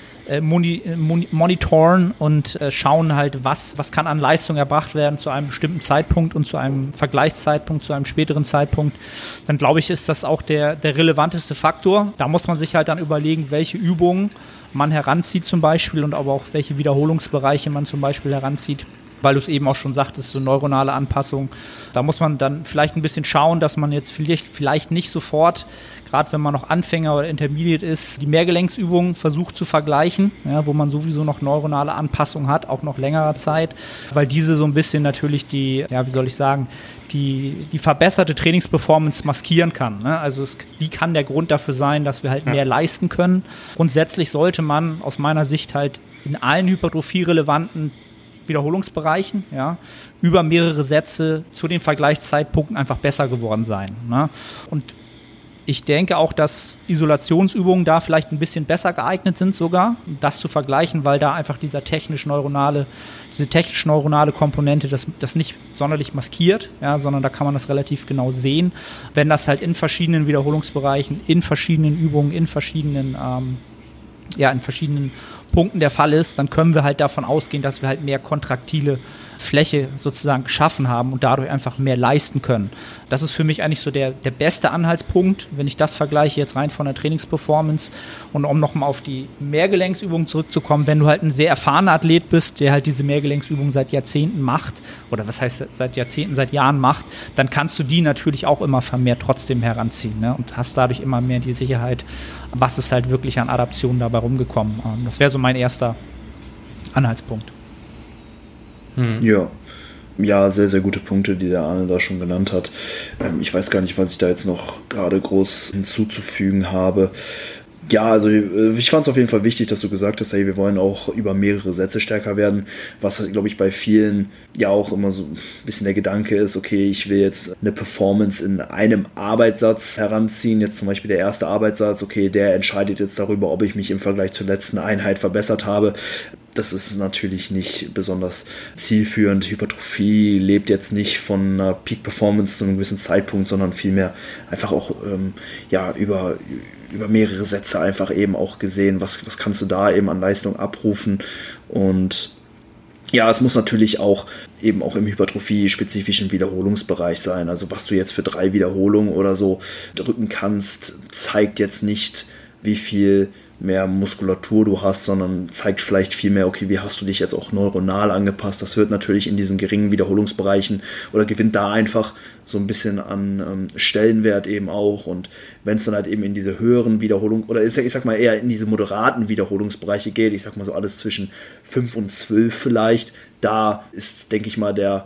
monitoren und schauen halt, was kann an Leistung erbracht werden zu einem bestimmten Zeitpunkt und zu einem Vergleichszeitpunkt, zu einem späteren Zeitpunkt, dann glaube ich, ist das auch der relevanteste Faktor. Da muss man sich halt dann überlegen, welche Übungen man heranzieht zum Beispiel und aber auch welche Wiederholungsbereiche man zum Beispiel heranzieht, weil du es eben auch schon sagtest, so neuronale Anpassung. Da muss man dann vielleicht ein bisschen schauen, dass man jetzt vielleicht nicht sofort, gerade wenn man noch Anfänger oder Intermediate ist, die Mehrgelenksübungen versucht zu vergleichen, ja, wo man sowieso noch neuronale Anpassung hat, auch noch längerer Zeit, weil diese so ein bisschen natürlich die verbesserte Trainingsperformance maskieren kann. Ne? Also die kann der Grund dafür sein, dass wir halt mehr leisten können. Grundsätzlich sollte man aus meiner Sicht halt in allen hypertrophie-relevanten Wiederholungsbereichen, ja, über mehrere Sätze zu den Vergleichszeitpunkten einfach besser geworden sein. Ne? Und ich denke auch, dass Isolationsübungen da vielleicht ein bisschen besser geeignet sind sogar, das zu vergleichen, weil da einfach diese technisch-neuronale Komponente das nicht sonderlich maskiert, ja, sondern da kann man das relativ genau sehen. Wenn das halt in verschiedenen Wiederholungsbereichen, in verschiedenen Übungen, in verschiedenen Punkten der Fall ist, dann können wir halt davon ausgehen, dass wir halt mehr kontraktile Fläche sozusagen geschaffen haben und dadurch einfach mehr leisten können. Das ist für mich eigentlich so der beste Anhaltspunkt, wenn ich das vergleiche jetzt rein von der Trainingsperformance. Und um nochmal auf die Mehrgelenksübungen zurückzukommen, wenn du halt ein sehr erfahrener Athlet bist, der halt diese Mehrgelenksübungen seit Jahrzehnten macht, oder was heißt seit Jahren macht, dann kannst du die natürlich auch immer vermehrt trotzdem heranziehen, ne? Und hast dadurch immer mehr die Sicherheit, was ist halt wirklich an Adaptionen dabei rumgekommen. Das wäre so mein erster Anhaltspunkt. Ja, sehr, sehr gute Punkte, die der Arne da schon genannt hat. Ich weiß gar nicht, was ich da jetzt noch gerade groß hinzuzufügen habe. Ja, also ich fand es auf jeden Fall wichtig, dass du gesagt hast, hey, wir wollen auch über mehrere Sätze stärker werden, was, glaube ich, bei vielen ja auch immer so ein bisschen der Gedanke ist, okay, ich will jetzt eine Performance in einem Arbeitssatz heranziehen, jetzt zum Beispiel der erste Arbeitssatz, okay, der entscheidet jetzt darüber, ob ich mich im Vergleich zur letzten Einheit verbessert habe. Das ist natürlich nicht besonders zielführend. Hypertrophie lebt jetzt nicht von einer Peak-Performance zu einem gewissen Zeitpunkt, sondern vielmehr einfach auch über mehrere Sätze einfach eben auch gesehen, was kannst du da eben an Leistung abrufen. Und ja, es muss natürlich auch eben auch im hypertrophie-spezifischen Wiederholungsbereich sein. Also was du jetzt für 3 Wiederholungen oder so drücken kannst, zeigt jetzt nicht, wie viel mehr Muskulatur du hast, sondern zeigt vielleicht viel mehr, okay, wie hast du dich jetzt auch neuronal angepasst. Das wird natürlich in diesen geringen Wiederholungsbereichen oder gewinnt da einfach so ein bisschen an Stellenwert eben auch. Und wenn es dann halt eben in diese höheren Wiederholungen oder ich sag mal eher in diese moderaten Wiederholungsbereiche geht, ich sag mal so alles zwischen 5 und 12 vielleicht, da ist, denke ich mal, der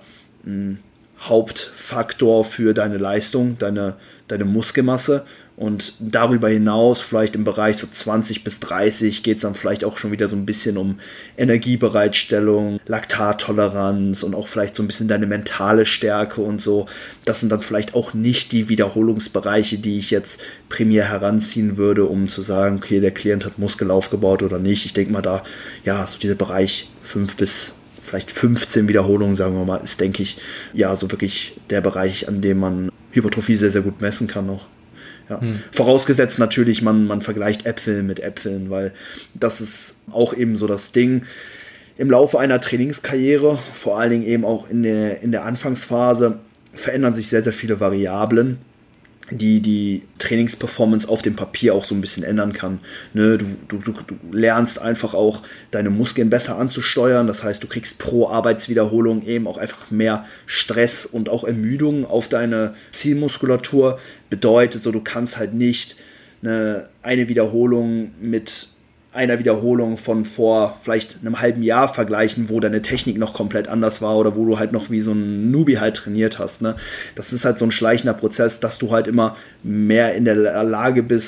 Hauptfaktor für deine Leistung, deine Muskelmasse. Und darüber hinaus, vielleicht im Bereich so 20 bis 30, geht es dann vielleicht auch schon wieder so ein bisschen um Energiebereitstellung, Laktattoleranz und auch vielleicht so ein bisschen deine mentale Stärke und so. Das sind dann vielleicht auch nicht die Wiederholungsbereiche, die ich jetzt primär heranziehen würde, um zu sagen, okay, der Klient hat Muskel aufgebaut oder nicht. Ich denke mal da, ja, so dieser Bereich 5 bis vielleicht 15 Wiederholungen, sagen wir mal, ist, denke ich, ja, so wirklich der Bereich, an dem man Hypertrophie sehr, sehr gut messen kann noch. Ja. Vorausgesetzt natürlich, man vergleicht Äpfel mit Äpfeln, weil das ist auch eben so das Ding. Im Laufe einer Trainingskarriere, vor allen Dingen eben auch in der Anfangsphase, verändern sich sehr, sehr viele Variablen, die Trainingsperformance auf dem Papier auch so ein bisschen ändern kann. Ne, du lernst einfach auch deine Muskeln besser anzusteuern, das heißt, du kriegst pro Arbeitswiederholung eben auch einfach mehr Stress und auch Ermüdung auf deine Zielmuskulatur. Bedeutet so, du kannst halt nicht eine Wiederholung mit einer Wiederholung von vor vielleicht einem halben Jahr vergleichen, wo deine Technik noch komplett anders war oder wo du halt noch wie so ein Newbie halt trainiert hast. Ne? Das ist halt so ein schleichender Prozess, dass du halt immer mehr in der Lage bist,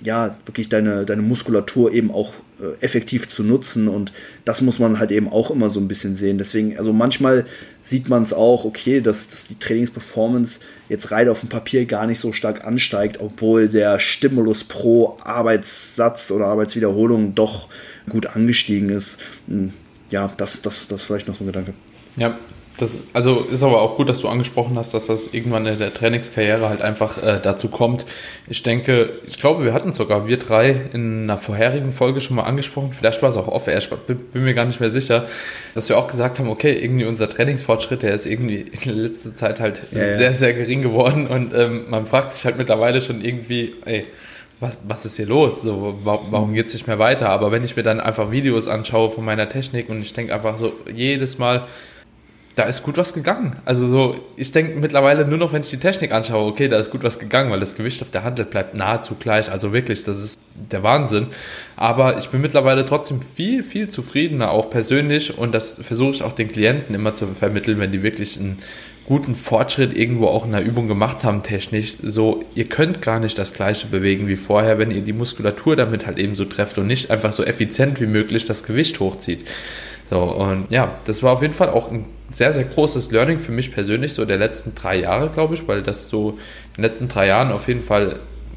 wirklich deine Muskulatur eben auch effektiv zu nutzen, und das muss man halt eben auch immer so ein bisschen sehen. Deswegen, also manchmal sieht man es auch, okay, dass die Trainingsperformance jetzt rein auf dem Papier gar nicht so stark ansteigt, obwohl der Stimulus pro Arbeitssatz oder Arbeitswiederholung doch gut angestiegen ist. Ja, das vielleicht noch so ein Gedanke. Ja, das also ist aber auch gut, dass du angesprochen hast, dass das irgendwann in der Trainingskarriere halt einfach dazu kommt. Ich glaube, wir hatten sogar, wir drei, in einer vorherigen Folge schon mal angesprochen, vielleicht war es auch off-air, ich bin mir gar nicht mehr sicher, dass wir auch gesagt haben, okay, irgendwie unser Trainingsfortschritt, der ist irgendwie in der letzten Zeit halt sehr, sehr gering geworden, und man fragt sich halt mittlerweile schon irgendwie, was ist hier los? So, warum geht es nicht mehr weiter? Aber wenn ich mir dann einfach Videos anschaue von meiner Technik, und ich denke einfach so jedes Mal, da ist gut was gegangen. Also so, ich denke mittlerweile nur noch, wenn ich die Technik anschaue, okay, da ist gut was gegangen, weil das Gewicht auf der Hantel bleibt nahezu gleich. Also wirklich, das ist der Wahnsinn. Aber ich bin mittlerweile trotzdem viel, viel zufriedener, auch persönlich. Und das versuche ich auch den Klienten immer zu vermitteln, wenn die wirklich einen guten Fortschritt irgendwo auch in der Übung gemacht haben, technisch. So, ihr könnt gar nicht das Gleiche bewegen wie vorher, wenn ihr die Muskulatur damit halt eben so trefft und nicht einfach so effizient wie möglich das Gewicht hochzieht. So, und ja, das war auf jeden Fall auch ein sehr, sehr großes Learning für mich persönlich, so der letzten 3 Jahre, glaube ich, weil das so in den letzten 3 Jahren auf jeden Fall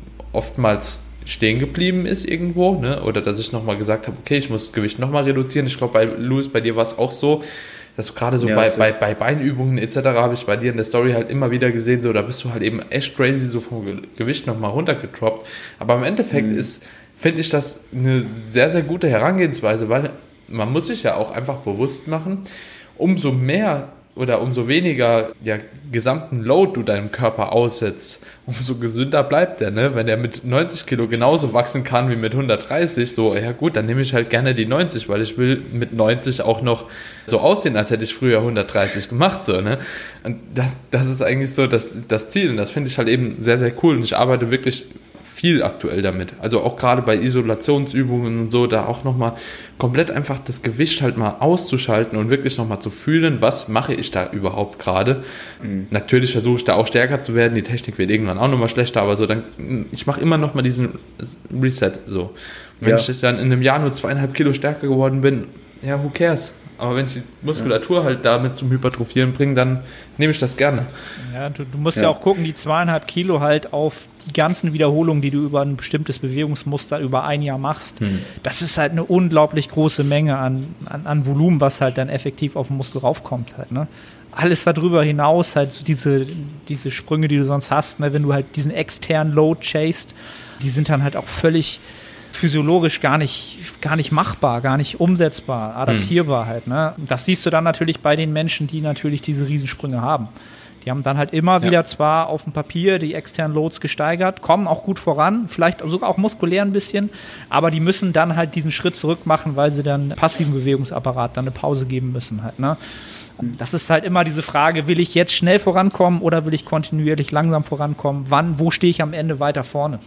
oftmals stehen geblieben ist irgendwo, ne? Oder dass ich nochmal gesagt habe, okay, ich muss das Gewicht nochmal reduzieren. Ich glaube, bei dir war es auch so, dass du gerade so bei Beinübungen etc. habe ich bei dir in der Story halt immer wieder gesehen, so da bist du halt eben echt crazy so vom Gewicht nochmal runtergetroppt. Aber im Endeffekt finde ich das eine sehr, sehr gute Herangehensweise, weil man muss sich ja auch einfach bewusst machen, umso mehr oder umso weniger gesamten Load du deinem Körper aussetzt, umso gesünder bleibt der, ne? Wenn der mit 90 Kilo genauso wachsen kann wie mit 130, so, ja gut, dann nehme ich halt gerne die 90, weil ich will mit 90 auch noch so aussehen, als hätte ich früher 130 gemacht, so, ne? Und das ist eigentlich so das Ziel, und das finde ich halt eben sehr, sehr cool, und ich arbeite wirklich viel aktuell damit. Also auch gerade bei Isolationsübungen und so, da auch nochmal komplett einfach das Gewicht halt mal auszuschalten und wirklich nochmal zu fühlen, was mache ich da überhaupt gerade. Natürlich versuche ich da auch stärker zu werden, die Technik wird irgendwann auch nochmal schlechter, aber so dann, ich mache immer nochmal diesen Reset, so. Und wenn ich dann in einem Jahr nur 2,5 Kilo stärker geworden bin, ja, who cares? Aber wenn ich die Muskulatur halt damit zum Hypertrophieren bringe, dann nehme ich das gerne. Ja, du musst ja auch gucken, die 2,5 Kilo halt auf die ganzen Wiederholungen, die du über ein bestimmtes Bewegungsmuster über ein Jahr machst. Das ist halt eine unglaublich große Menge an Volumen, was halt dann effektiv auf den Muskel raufkommt halt, ne? Alles darüber hinaus, halt so diese Sprünge, die du sonst hast, ne? Wenn du halt diesen externen Load chasest, die sind dann halt auch völlig physiologisch gar nicht machbar, gar nicht umsetzbar, adaptierbar halt, ne? Das siehst du dann natürlich bei den Menschen, die natürlich diese Riesensprünge haben. Die haben dann halt immer wieder zwar auf dem Papier die externen Loads gesteigert, kommen auch gut voran, vielleicht sogar auch muskulär ein bisschen, aber die müssen dann halt diesen Schritt zurück machen, weil sie dann passiven Bewegungsapparat dann eine Pause geben müssen halt, ne? Das ist halt immer diese Frage, will ich jetzt schnell vorankommen oder will ich kontinuierlich langsam vorankommen? Wo stehe ich am Ende weiter vorne?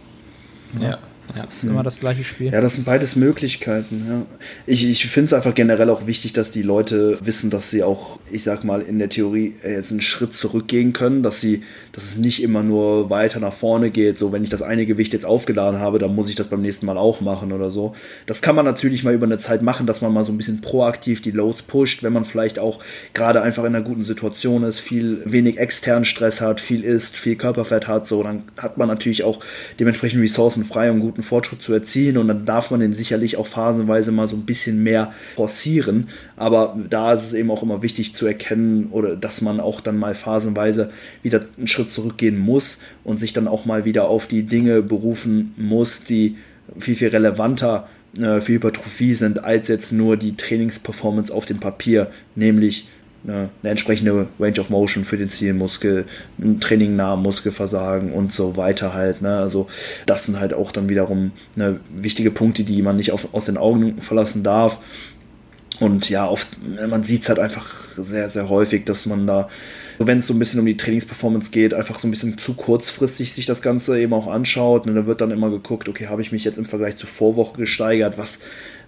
Ja. Das ist immer das gleiche Spiel. Ja, das sind beides Möglichkeiten. Ja. Ich finde es einfach generell auch wichtig, dass die Leute wissen, dass sie auch, ich sag mal, in der Theorie jetzt einen Schritt zurückgehen können, dass es nicht immer nur weiter nach vorne geht. So, wenn ich das eine Gewicht jetzt aufgeladen habe, dann muss ich das beim nächsten Mal auch machen oder so. Das kann man natürlich mal über eine Zeit machen, dass man mal so ein bisschen proaktiv die Loads pusht, wenn man vielleicht auch gerade einfach in einer guten Situation ist, wenig externen Stress hat, viel isst, viel Körperfett hat, so, dann hat man natürlich auch dementsprechend Ressourcen frei, um guten Fortschritt zu erzielen, und dann darf man den sicherlich auch phasenweise mal so ein bisschen mehr forcieren, aber da ist es eben auch immer wichtig zu erkennen, oder dass man auch dann mal phasenweise wieder einen Schritt zurückgehen muss und sich dann auch mal wieder auf die Dinge berufen muss, die viel, viel relevanter für Hypertrophie sind, als jetzt nur die Trainingsperformance auf dem Papier, nämlich eine entsprechende Range of Motion für den Zielmuskel, ein Training nach Muskelversagen und so weiter halt, ne? Also das sind halt auch dann wiederum wichtige Punkte, die man nicht aus den Augen verlassen darf. Und ja, man sieht es halt einfach sehr, sehr häufig, dass man da, wenn es so ein bisschen um die Trainingsperformance geht, einfach so ein bisschen zu kurzfristig sich das Ganze eben auch anschaut. Und da wird dann immer geguckt, okay, habe ich mich jetzt im Vergleich zur Vorwoche gesteigert, was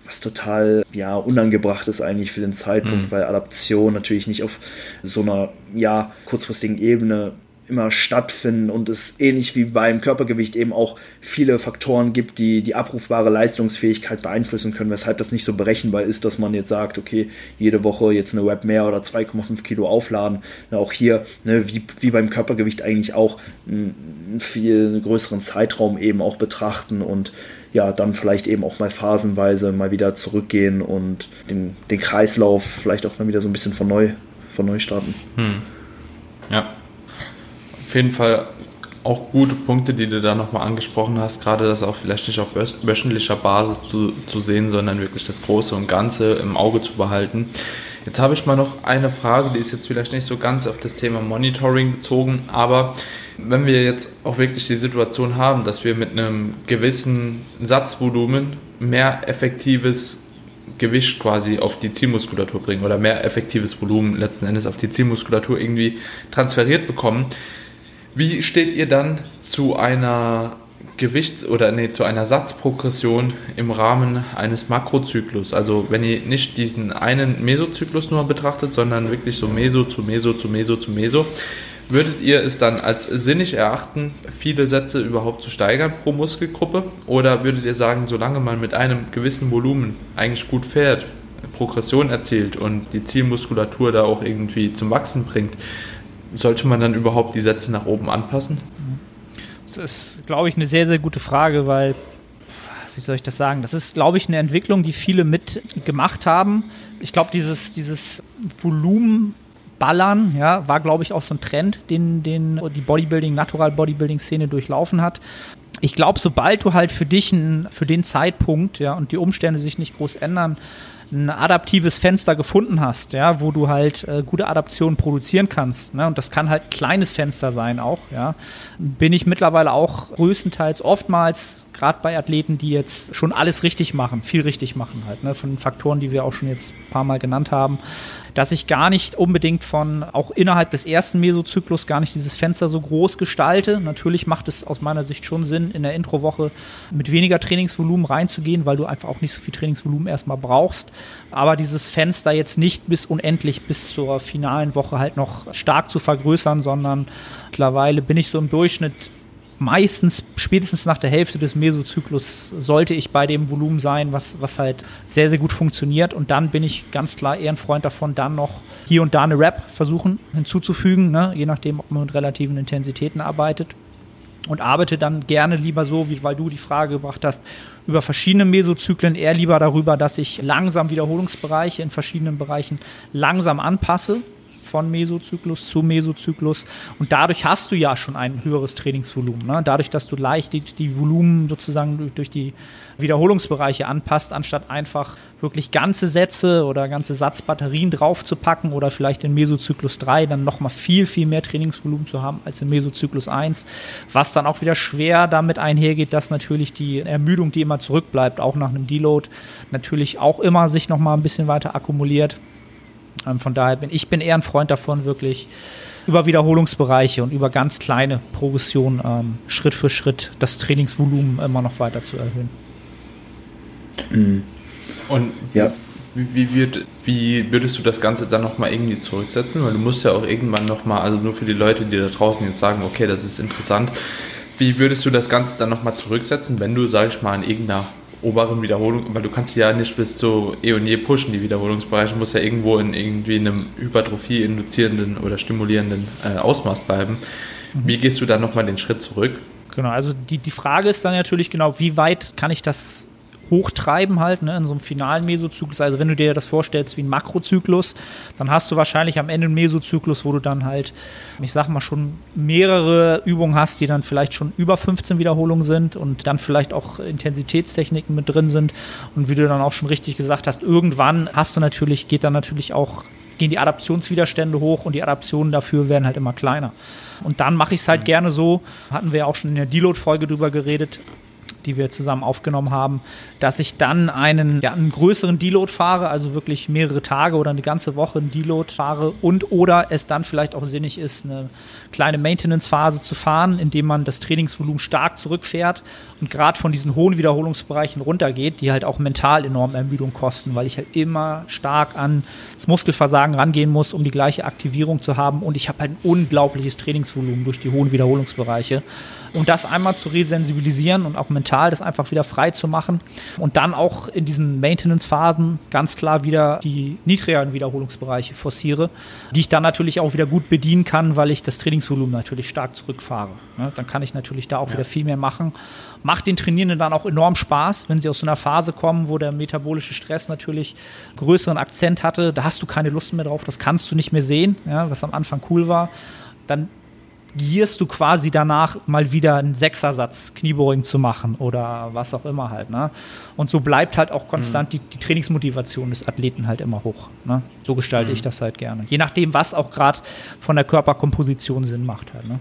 total unangebracht ist eigentlich für den Zeitpunkt, weil Adaption natürlich nicht auf so einer kurzfristigen Ebene immer stattfinden und es ähnlich wie beim Körpergewicht eben auch viele Faktoren gibt, die die abrufbare Leistungsfähigkeit beeinflussen können, weshalb das nicht so berechenbar ist, dass man jetzt sagt, okay, jede Woche jetzt eine Rep mehr oder 2,5 Kilo aufladen. Auch hier, wie beim Körpergewicht eigentlich auch einen viel größeren Zeitraum eben auch betrachten und ja, dann vielleicht eben auch mal phasenweise mal wieder zurückgehen und den Kreislauf vielleicht auch mal wieder so ein bisschen von neu starten. Ja, auf jeden Fall auch gute Punkte, die du da nochmal angesprochen hast, gerade das auch vielleicht nicht auf wöchentlicher Basis zu sehen, sondern wirklich das Große und Ganze im Auge zu behalten. Jetzt habe ich mal noch eine Frage, die ist jetzt vielleicht nicht so ganz auf das Thema Monitoring bezogen, aber wenn wir jetzt auch wirklich die Situation haben, dass wir mit einem gewissen Satzvolumen mehr effektives Gewicht quasi auf die Zielmuskulatur bringen oder mehr effektives Volumen letzten Endes auf die Zielmuskulatur irgendwie transferiert bekommen, wie steht ihr dann zu einer zu einer Satzprogression im Rahmen eines Makrozyklus? Also wenn ihr nicht diesen einen Mesozyklus nur betrachtet, sondern wirklich so Meso zu Meso zu Meso zu Meso, würdet ihr es dann als sinnig erachten, viele Sätze überhaupt zu steigern pro Muskelgruppe? Oder würdet ihr sagen, solange man mit einem gewissen Volumen eigentlich gut fährt, Progression erzielt und die Zielmuskulatur da auch irgendwie zum Wachsen bringt, sollte man dann überhaupt die Sätze nach oben anpassen? Das ist, glaube ich, eine sehr, sehr gute Frage, weil, wie soll ich das sagen, das ist, glaube ich, eine Entwicklung, die viele mitgemacht haben. Ich glaube, dieses Volumenballern, ja, war, glaube ich, auch so ein Trend, den die Natural Bodybuilding-Szene durchlaufen hat. Ich glaube, sobald du halt für den Zeitpunkt, ja, und die Umstände sich nicht groß ändern, ein adaptives Fenster gefunden hast, ja, wo du halt gute Adaptionen produzieren kannst, ne, und das kann halt ein kleines Fenster sein auch, ja, bin ich mittlerweile auch größtenteils oftmals, gerade bei Athleten, die jetzt schon alles richtig machen, viel richtig machen halt, ne, von den Faktoren, die wir auch schon jetzt ein paar Mal genannt haben, dass ich gar nicht unbedingt auch innerhalb des ersten Mesozyklus gar nicht dieses Fenster so groß gestalte. Natürlich macht es aus meiner Sicht schon Sinn, in der Introwoche mit weniger Trainingsvolumen reinzugehen, weil du einfach auch nicht so viel Trainingsvolumen erstmal brauchst. Aber dieses Fenster jetzt nicht bis zur finalen Woche halt noch stark zu vergrößern, sondern mittlerweile bin ich so im Durchschnitt meistens, spätestens nach der Hälfte des Mesozyklus sollte ich bei dem Volumen sein, was halt sehr, sehr gut funktioniert. Und dann bin ich ganz klar eher ein Freund davon, dann noch hier und da eine Rep versuchen hinzuzufügen, ne? Je nachdem, ob man mit relativen Intensitäten arbeitet. Und arbeite dann gerne lieber so, weil du die Frage gebracht hast, über verschiedene Mesozyklen, eher lieber darüber, dass ich langsam Wiederholungsbereiche in verschiedenen Bereichen langsam anpasse, von Mesozyklus zu Mesozyklus, und dadurch hast du ja schon ein höheres Trainingsvolumen, ne? Dadurch, dass du leicht die Volumen sozusagen durch die Wiederholungsbereiche anpasst, anstatt einfach wirklich ganze Sätze oder ganze Satzbatterien draufzupacken oder vielleicht in Mesozyklus 3 dann nochmal viel, viel mehr Trainingsvolumen zu haben als in Mesozyklus 1, was dann auch wieder schwer damit einhergeht, dass natürlich die Ermüdung, die immer zurückbleibt, auch nach einem Deload, natürlich auch immer sich nochmal ein bisschen weiter akkumuliert. Von daher bin ich eher ein Freund davon, wirklich über Wiederholungsbereiche und über ganz kleine Progressionen Schritt für Schritt das Trainingsvolumen immer noch weiter zu erhöhen. Und ja, wie würdest du das Ganze dann nochmal irgendwie zurücksetzen? Weil du musst ja auch irgendwann nochmal, also nur für die Leute, die da draußen jetzt sagen, okay, das ist interessant, wie würdest du das Ganze dann nochmal zurücksetzen, wenn du, sag ich mal, in irgendeiner oberen Wiederholung, weil du kannst ja nicht bis zu eh und je pushen, die Wiederholungsbereiche, muss ja irgendwo in irgendwie einem Hypertrophie induzierenden oder stimulierenden Ausmaß bleiben. Wie gehst du dann nochmal den Schritt zurück? Genau, also die Frage ist dann natürlich genau, wie weit kann ich das hochtreiben halt, ne, in so einem finalen Mesozyklus. Also wenn du dir das vorstellst wie ein Makrozyklus, dann hast du wahrscheinlich am Ende einen Mesozyklus, wo du dann halt, ich sag mal, schon mehrere Übungen hast, die dann vielleicht schon über 15 Wiederholungen sind und dann vielleicht auch Intensitätstechniken mit drin sind. Und wie du dann auch schon richtig gesagt hast, irgendwann gehen die Adaptionswiderstände hoch und die Adaptionen dafür werden halt immer kleiner. Und dann mache ich es halt gerne so, hatten wir ja auch schon in der Deload-Folge drüber geredet, die wir zusammen aufgenommen haben, dass ich dann einen größeren Deload fahre, also wirklich mehrere Tage oder eine ganze Woche einen Deload fahre oder es dann vielleicht auch sinnig ist, eine kleine Maintenance-Phase zu fahren, indem man das Trainingsvolumen stark zurückfährt und gerade von diesen hohen Wiederholungsbereichen runtergeht, die halt auch mental enorm Ermüdung kosten, weil ich halt immer stark an das Muskelversagen rangehen muss, um die gleiche Aktivierung zu haben, und ich habe halt ein unglaubliches Trainingsvolumen durch die hohen Wiederholungsbereiche. Und das einmal zu resensibilisieren und auch mental das einfach wieder frei zu machen und dann auch in diesen Maintenance-Phasen ganz klar wieder die niedrigeren Wiederholungsbereiche forciere, die ich dann natürlich auch wieder gut bedienen kann, weil ich das Trainingsvolumen natürlich stark zurückfahre. Dann kann ich natürlich da auch wieder viel mehr machen. Macht den Trainierenden dann auch enorm Spaß, wenn sie aus so einer Phase kommen, wo der metabolische Stress natürlich größeren Akzent hatte. Da hast du keine Lust mehr drauf, das kannst du nicht mehr sehen, was am Anfang cool war. Dann gierst du quasi danach mal wieder einen Sechsersatz Kniebeugen zu machen oder was auch immer halt. Ne? Und so bleibt halt auch konstant die Trainingsmotivation des Athleten halt immer hoch. Ne? So gestalte ich das halt gerne. Je nachdem, was auch gerade von der Körperkomposition Sinn macht halt. Ne?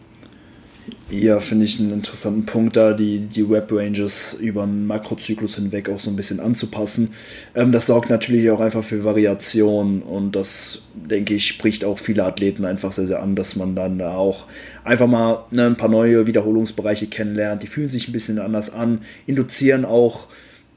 Ja, finde ich einen interessanten Punkt da, die Rep-Ranges über einen Makrozyklus hinweg auch so ein bisschen anzupassen. Das sorgt natürlich auch einfach für Variation, und das, denke ich, spricht auch viele Athleten einfach sehr, sehr an, dass man dann da auch einfach mal ein paar neue Wiederholungsbereiche kennenlernt. Die fühlen sich ein bisschen anders an, induzieren auch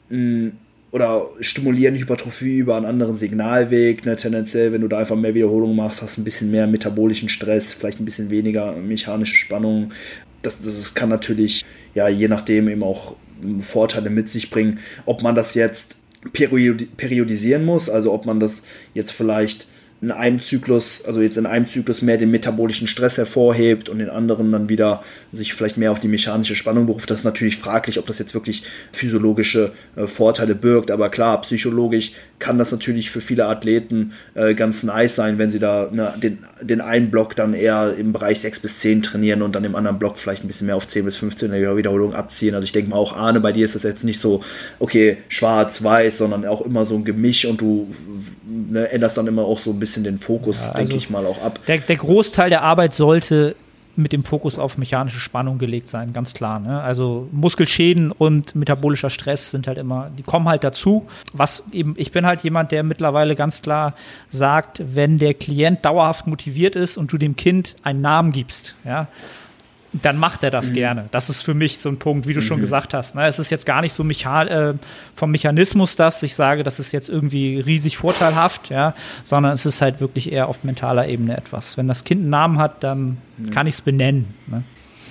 oder stimulieren Hypertrophie über einen anderen Signalweg. Tendenziell, wenn du da einfach mehr Wiederholungen machst, hast du ein bisschen mehr metabolischen Stress, vielleicht ein bisschen weniger mechanische Spannung. Das kann natürlich, je nachdem eben auch Vorteile mit sich bringen. Ob man das jetzt periodisieren muss, also ob man das jetzt vielleicht in einem Zyklus mehr den metabolischen Stress hervorhebt und den anderen dann wieder sich vielleicht mehr auf die mechanische Spannung beruft. Das ist natürlich fraglich, ob das jetzt wirklich physiologische Vorteile birgt. Aber klar, psychologisch kann das natürlich für viele Athleten ganz nice sein, wenn sie da den einen Block dann eher im Bereich 6 bis 10 trainieren und dann im anderen Block vielleicht ein bisschen mehr auf 10 bis 15 Wiederholungen abziehen. Also ich denke mal auch, Arne, bei dir ist das jetzt nicht so, okay, schwarz-weiß, sondern auch immer so ein Gemisch, und du änderst dann immer auch so ein bisschen den Fokus, denke ich mal, auch ab. Der Großteil der Arbeit sollte mit dem Fokus auf mechanische Spannung gelegt sein, ganz klar. Ne? Also Muskelschäden und metabolischer Stress sind halt immer, die kommen halt dazu. Ich bin halt jemand, der mittlerweile ganz klar sagt, wenn der Klient dauerhaft motiviert ist und du dem Kind einen Namen gibst, dann macht er das gerne. Das ist für mich so ein Punkt, wie du schon gesagt hast. Ne? Es ist jetzt gar nicht so vom Mechanismus, dass ich sage, das ist jetzt irgendwie riesig vorteilhaft, sondern es ist halt wirklich eher auf mentaler Ebene etwas. Wenn das Kind einen Namen hat, dann kann ich es benennen. Ne?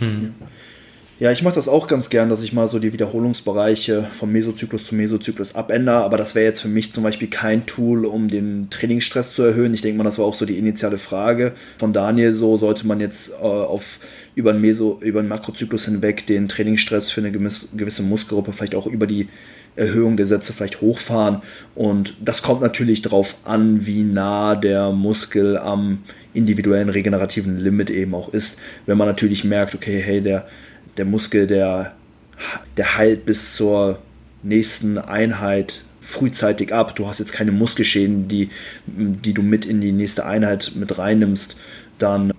Ja, ich mache das auch ganz gern, dass ich mal so die Wiederholungsbereiche vom Mesozyklus zu Mesozyklus abändere, aber das wäre jetzt für mich zum Beispiel kein Tool, um den Trainingsstress zu erhöhen. Ich denke mal, das war auch so die initiale Frage von Daniel, so sollte man jetzt über den Makrozyklus hinweg den Trainingsstress für eine gewisse Muskelgruppe vielleicht auch über die Erhöhung der Sätze vielleicht hochfahren, und das kommt natürlich darauf an, wie nah der Muskel am individuellen regenerativen Limit eben auch ist. Wenn man natürlich merkt, okay, hey, der Muskel, der heilt bis zur nächsten Einheit frühzeitig ab. Du hast jetzt keine Muskelschäden, die du mit in die nächste Einheit mit reinnimmst. Dann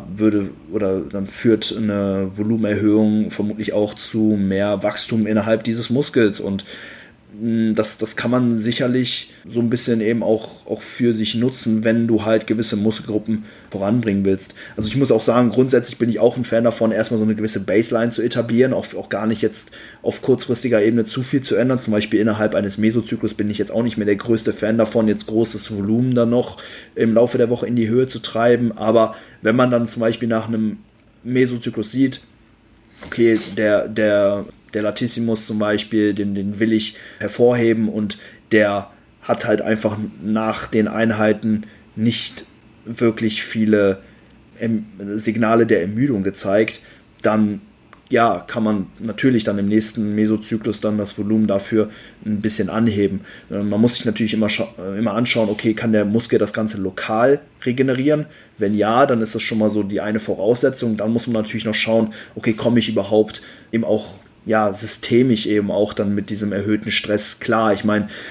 dann führt eine Volumenerhöhung vermutlich auch zu mehr Wachstum innerhalb dieses Muskels, und das kann man sicherlich so ein bisschen eben auch für sich nutzen, wenn du halt gewisse Muskelgruppen voranbringen willst. Also ich muss auch sagen, grundsätzlich bin ich auch ein Fan davon, erstmal so eine gewisse Baseline zu etablieren, auch gar nicht jetzt auf kurzfristiger Ebene zu viel zu ändern. Zum Beispiel innerhalb eines Mesozyklus bin ich jetzt auch nicht mehr der größte Fan davon, jetzt großes Volumen dann noch im Laufe der Woche in die Höhe zu treiben. Aber wenn man dann zum Beispiel nach einem Mesozyklus sieht, okay, der Latissimus zum Beispiel, den will ich hervorheben, und der hat halt einfach nach den Einheiten nicht wirklich viele Signale der Ermüdung gezeigt, dann kann man natürlich dann im nächsten Mesozyklus dann das Volumen dafür ein bisschen anheben. Man muss sich natürlich immer anschauen, okay, kann der Muskel das Ganze lokal regenerieren? Wenn ja, dann ist das schon mal so die eine Voraussetzung. Dann muss man natürlich noch schauen, okay, komme ich überhaupt eben auch systemisch eben auch dann mit diesem erhöhten Stress klar. Ich meine,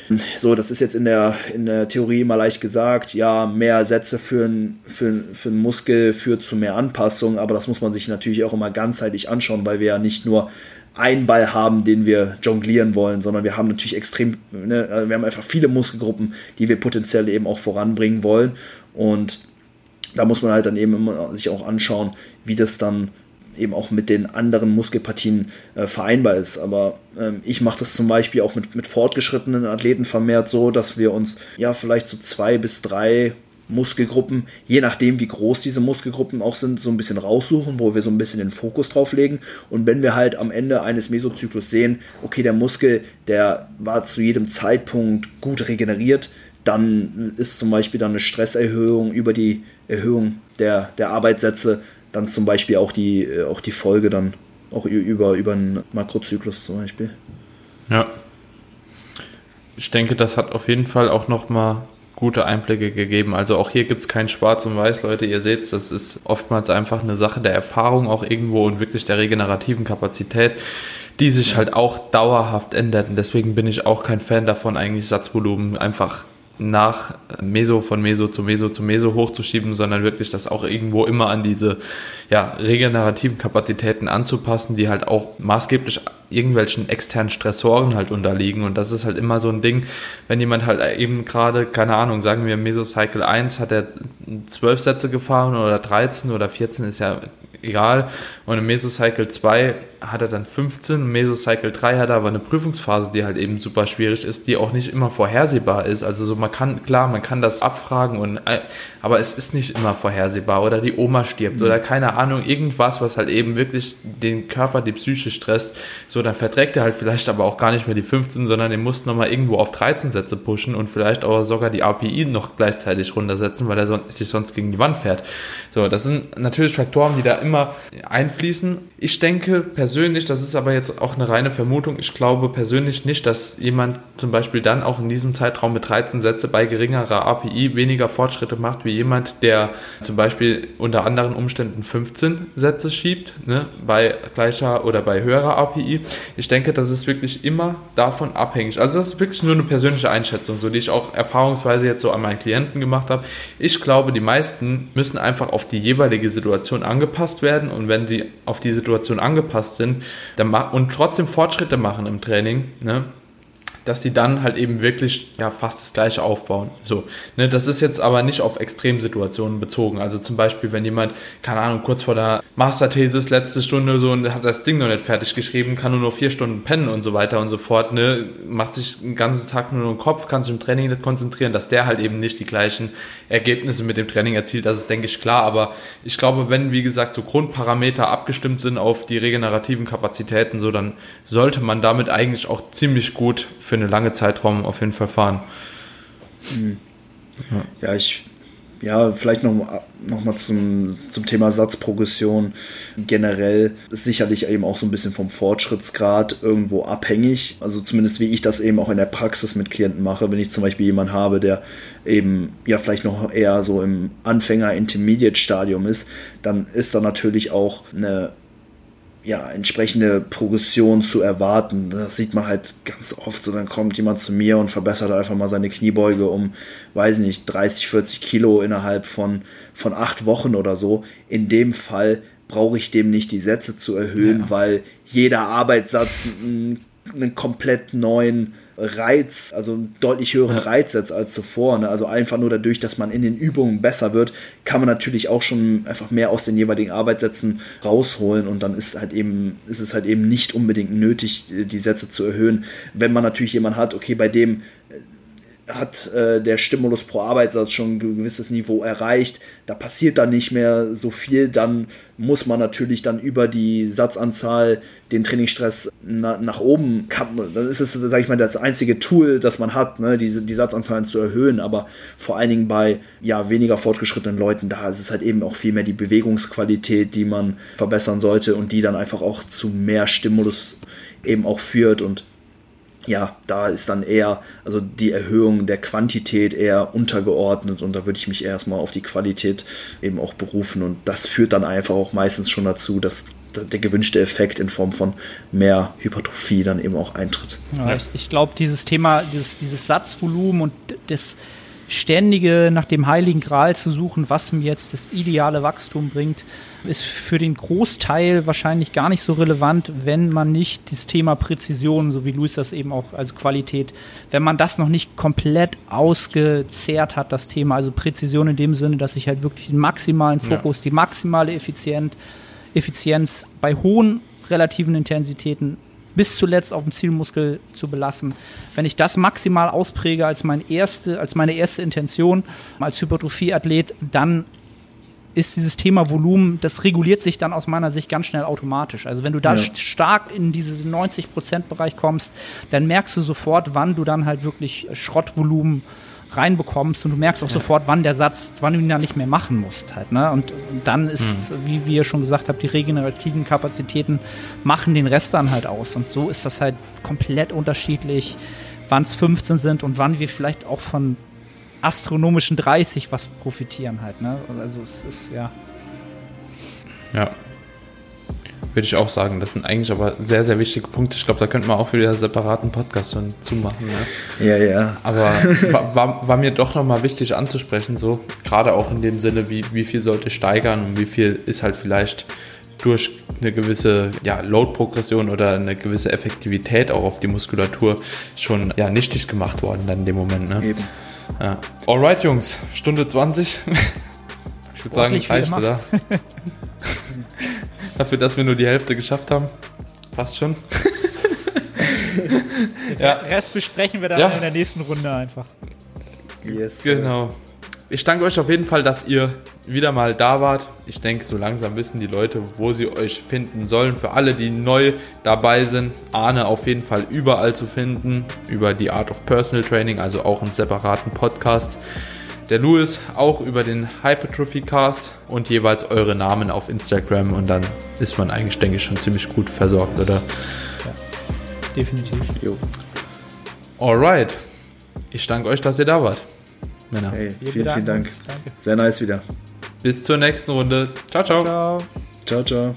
So, das ist jetzt in der Theorie immer leicht gesagt, ja, mehr Sätze für einen Muskel führt zu mehr Anpassung, aber das muss man sich natürlich auch immer ganzheitlich anschauen, weil wir ja nicht nur einen Ball haben, den wir jonglieren wollen, sondern wir haben natürlich wir haben einfach viele Muskelgruppen, die wir potenziell eben auch voranbringen wollen, und da muss man halt dann eben immer sich auch anschauen, wie das dann eben auch mit den anderen Muskelpartien vereinbar ist. Aber ich mache das zum Beispiel auch mit fortgeschrittenen Athleten vermehrt so, dass wir uns ja vielleicht so 2 bis 3 Muskelgruppen, je nachdem wie groß diese Muskelgruppen auch sind, so ein bisschen raussuchen, wo wir so ein bisschen den Fokus drauf legen. Und wenn wir halt am Ende eines Mesozyklus sehen, okay, der Muskel, der war zu jedem Zeitpunkt gut regeneriert, dann ist zum Beispiel dann eine Stresserhöhung über die Erhöhung der Arbeitssätze dann zum Beispiel auch die Folge dann auch über einen Makrozyklus zum Beispiel. Ja. Ich denke, das hat auf jeden Fall auch nochmal gute Einblicke gegeben. Also auch hier gibt es kein Schwarz und Weiß, Leute. Ihr seht, das ist oftmals einfach eine Sache der Erfahrung auch irgendwo und wirklich der regenerativen Kapazität, die sich halt auch dauerhaft ändert. Und deswegen bin ich auch kein Fan davon, eigentlich Satzvolumen einfach nach von Meso zu Meso hochzuschieben, sondern wirklich das auch irgendwo immer an diese regenerativen Kapazitäten anzupassen, die halt auch maßgeblich irgendwelchen externen Stressoren halt unterliegen. Und das ist halt immer so ein Ding, wenn jemand halt eben gerade, keine Ahnung, sagen wir Mesocycle 1 hat er 12 Sätze gefahren oder 13 oder 14, ist ja egal. Und im Mesocycle 2 hat er dann 15, im Mesocycle 3 hat er aber eine Prüfungsphase, die halt eben super schwierig ist, die auch nicht immer vorhersehbar ist. Also so man kann das abfragen, aber es ist nicht immer vorhersehbar. Oder die Oma stirbt oder keine Ahnung, irgendwas, was halt eben wirklich den Körper, die Psyche stresst. So, dann verträgt er halt vielleicht aber auch gar nicht mehr die 15, sondern den muss nochmal irgendwo auf 13 Sätze pushen und vielleicht auch sogar die API noch gleichzeitig runtersetzen, weil er sich sonst gegen die Wand fährt. So, das sind natürlich Faktoren, die da immer einfließen. Ich denke persönlich, das ist aber jetzt auch eine reine Vermutung, ich glaube persönlich nicht, dass jemand zum Beispiel dann auch in diesem Zeitraum mit 13 Sätze bei geringerer API weniger Fortschritte macht, wie jemand, der zum Beispiel unter anderen Umständen 15 Sätze schiebt, ne, bei gleicher oder bei höherer API. Ich denke, das ist wirklich immer davon abhängig. Also das ist wirklich nur eine persönliche Einschätzung, so die ich auch erfahrungsweise jetzt so an meinen Klienten gemacht habe. Ich glaube, die meisten müssen einfach auf die jeweilige Situation angepasst werden, und wenn sie auf die Situation angepasst sind und trotzdem Fortschritte machen im Training, ne, dass sie dann halt eben wirklich fast das Gleiche aufbauen. So, ne, das ist jetzt aber nicht auf Extremsituationen bezogen. Also zum Beispiel, wenn jemand, keine Ahnung, kurz vor der Masterthesis, letzte Stunde so und hat das Ding noch nicht fertig geschrieben, kann nur noch 4 Stunden pennen und so weiter und so fort, ne, macht sich den ganzen Tag nur im Kopf, kann sich im Training nicht konzentrieren, dass der halt eben nicht die gleichen Ergebnisse mit dem Training erzielt, das ist, denke ich, klar. Aber ich glaube, wenn, wie gesagt, so Grundparameter abgestimmt sind auf die regenerativen Kapazitäten, so, dann sollte man damit eigentlich auch ziemlich gut für eine lange Zeitraum auf jeden Fall fahren. Vielleicht noch mal zum Thema Satzprogression. Generell ist sicherlich eben auch so ein bisschen vom Fortschrittsgrad irgendwo abhängig. Also zumindest wie ich das eben auch in der Praxis mit Klienten mache. Wenn ich zum Beispiel jemanden habe, der eben vielleicht noch eher so im Anfänger-Intermediate-Stadium ist, dann ist da natürlich auch eine entsprechende Progression zu erwarten. Das sieht man halt ganz oft so, dann kommt jemand zu mir und verbessert einfach mal seine Kniebeuge um, 30, 40 Kilo innerhalb von 8 Wochen oder so. In dem Fall brauche ich dem nicht die Sätze zu erhöhen, weil jeder Arbeitssatz einen komplett neuen Reiz, also einen deutlich höheren Reiz setzt als zuvor. Ne? Also einfach nur dadurch, dass man in den Übungen besser wird, kann man natürlich auch schon einfach mehr aus den jeweiligen Arbeitssätzen rausholen, und dann ist es halt eben nicht unbedingt nötig, die Sätze zu erhöhen. Wenn man natürlich jemanden hat, okay, bei dem hat der Stimulus pro Arbeitssatz schon ein gewisses Niveau erreicht, da passiert dann nicht mehr so viel, dann muss man natürlich dann über die Satzanzahl den Trainingsstress nach oben kappen. Dann ist es, sage ich mal, das einzige Tool, das man hat, ne, die Satzanzahlen zu erhöhen, aber vor allen Dingen bei weniger fortgeschrittenen Leuten, da ist es halt eben auch viel mehr die Bewegungsqualität, die man verbessern sollte und die dann einfach auch zu mehr Stimulus eben auch führt, und da ist dann eher, also die Erhöhung der Quantität eher untergeordnet, und da würde ich mich erstmal auf die Qualität eben auch berufen, und das führt dann einfach auch meistens schon dazu, dass der gewünschte Effekt in Form von mehr Hypertrophie dann eben auch eintritt. Ja, ich glaube, dieses Thema, dieses Satzvolumen und das ständige nach dem Heiligen Gral zu suchen, was mir jetzt das ideale Wachstum bringt, ist für den Großteil wahrscheinlich gar nicht so relevant, wenn man nicht das Thema Präzision, so wie Luis das eben auch, also Qualität, wenn man das noch nicht komplett ausgezehrt hat, das Thema, also Präzision in dem Sinne, dass ich halt wirklich den maximalen Fokus, die maximale Effizienz bei hohen relativen Intensitäten bis zuletzt auf dem Zielmuskel zu belassen. Wenn ich das maximal auspräge als meine erste Intention als Hypertrophie-Athlet, dann ist dieses Thema Volumen, das reguliert sich dann aus meiner Sicht ganz schnell automatisch. Also wenn du da stark in diesen 90%-Bereich kommst, dann merkst du sofort, wann du dann halt wirklich Schrottvolumen reinbekommst und du merkst auch sofort, wann du ihn dann nicht mehr machen musst halt, ne? Und dann ist, wie ihr schon gesagt habt, die regenerativen Kapazitäten machen den Rest dann halt aus. Und so ist das halt komplett unterschiedlich, wann es 15 sind und wann wir vielleicht auch von astronomischen 30 was profitieren halt, ne? Also es ist, ja. Würde ich auch sagen. Das sind eigentlich aber sehr, sehr wichtige Punkte. Ich glaube, da könnten wir auch wieder einen separaten Podcast schon zumachen. Ne? Ja. Aber war mir doch nochmal wichtig anzusprechen, so gerade auch in dem Sinne, wie viel sollte steigern und wie viel ist halt vielleicht durch eine gewisse Load-Progression oder eine gewisse Effektivität auch auf die Muskulatur schon nichtig gemacht worden dann in dem Moment. Ne? Eben. Ja. Alright, Jungs, Stunde 20. Ich würde sagen, reicht, oder? Dafür, dass wir nur die Hälfte geschafft haben. Passt schon. Den Rest besprechen wir dann in der nächsten Runde einfach. Yes. Genau. Ich danke euch auf jeden Fall, dass ihr wieder mal da wart. Ich denke, so langsam wissen die Leute, wo sie euch finden sollen. Für alle, die neu dabei sind, Arne auf jeden Fall überall zu finden. Über die Art of Personal Training, also auch einen separaten Podcast. Der Louis auch über den Hypertrophy Cast und jeweils eure Namen auf Instagram und dann ist man eigentlich, denke ich, schon ziemlich gut versorgt, oder? Ja, definitiv. Jo. Alright. Ich danke euch, dass ihr da wart, Männer. Hey, vielen Dank. Danke. Sehr nice wieder. Bis zur nächsten Runde. Ciao, ciao. Ciao. Ciao, ciao.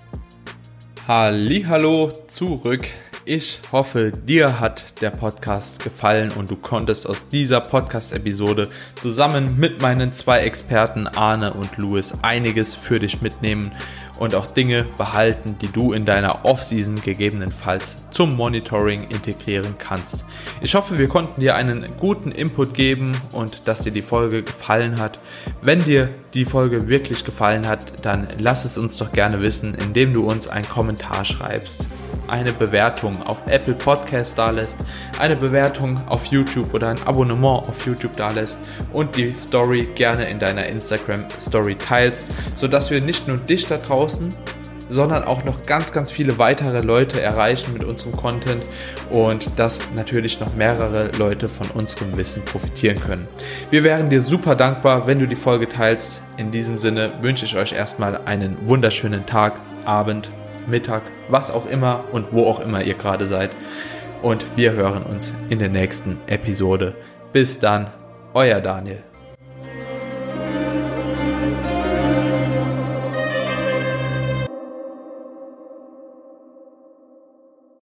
Hallihallo zurück. Ich hoffe, dir hat der Podcast gefallen und du konntest aus dieser Podcast-Episode zusammen mit meinen zwei Experten Arne und Louis einiges für dich mitnehmen und auch Dinge behalten, die du in deiner Off-Season gegebenenfalls zum Monitoring integrieren kannst. Ich hoffe, wir konnten dir einen guten Input geben und dass dir die Folge gefallen hat. Wenn dir die Folge wirklich gefallen hat, dann lass es uns doch gerne wissen, indem du uns einen Kommentar schreibst, eine Bewertung auf Apple Podcast dalässt, eine Bewertung auf YouTube oder ein Abonnement auf YouTube dalässt und die Story gerne in deiner Instagram Story teilst, sodass wir nicht nur dich da draußen, sondern auch noch ganz, ganz viele weitere Leute erreichen mit unserem Content und dass natürlich noch mehrere Leute von unserem Wissen profitieren können. Wir wären dir super dankbar, wenn du die Folge teilst. In diesem Sinne wünsche ich euch erstmal einen wunderschönen Tag, Abend, Mittag, was auch immer und wo auch immer ihr gerade seid. Und wir hören uns in der nächsten Episode. Bis dann, euer Daniel.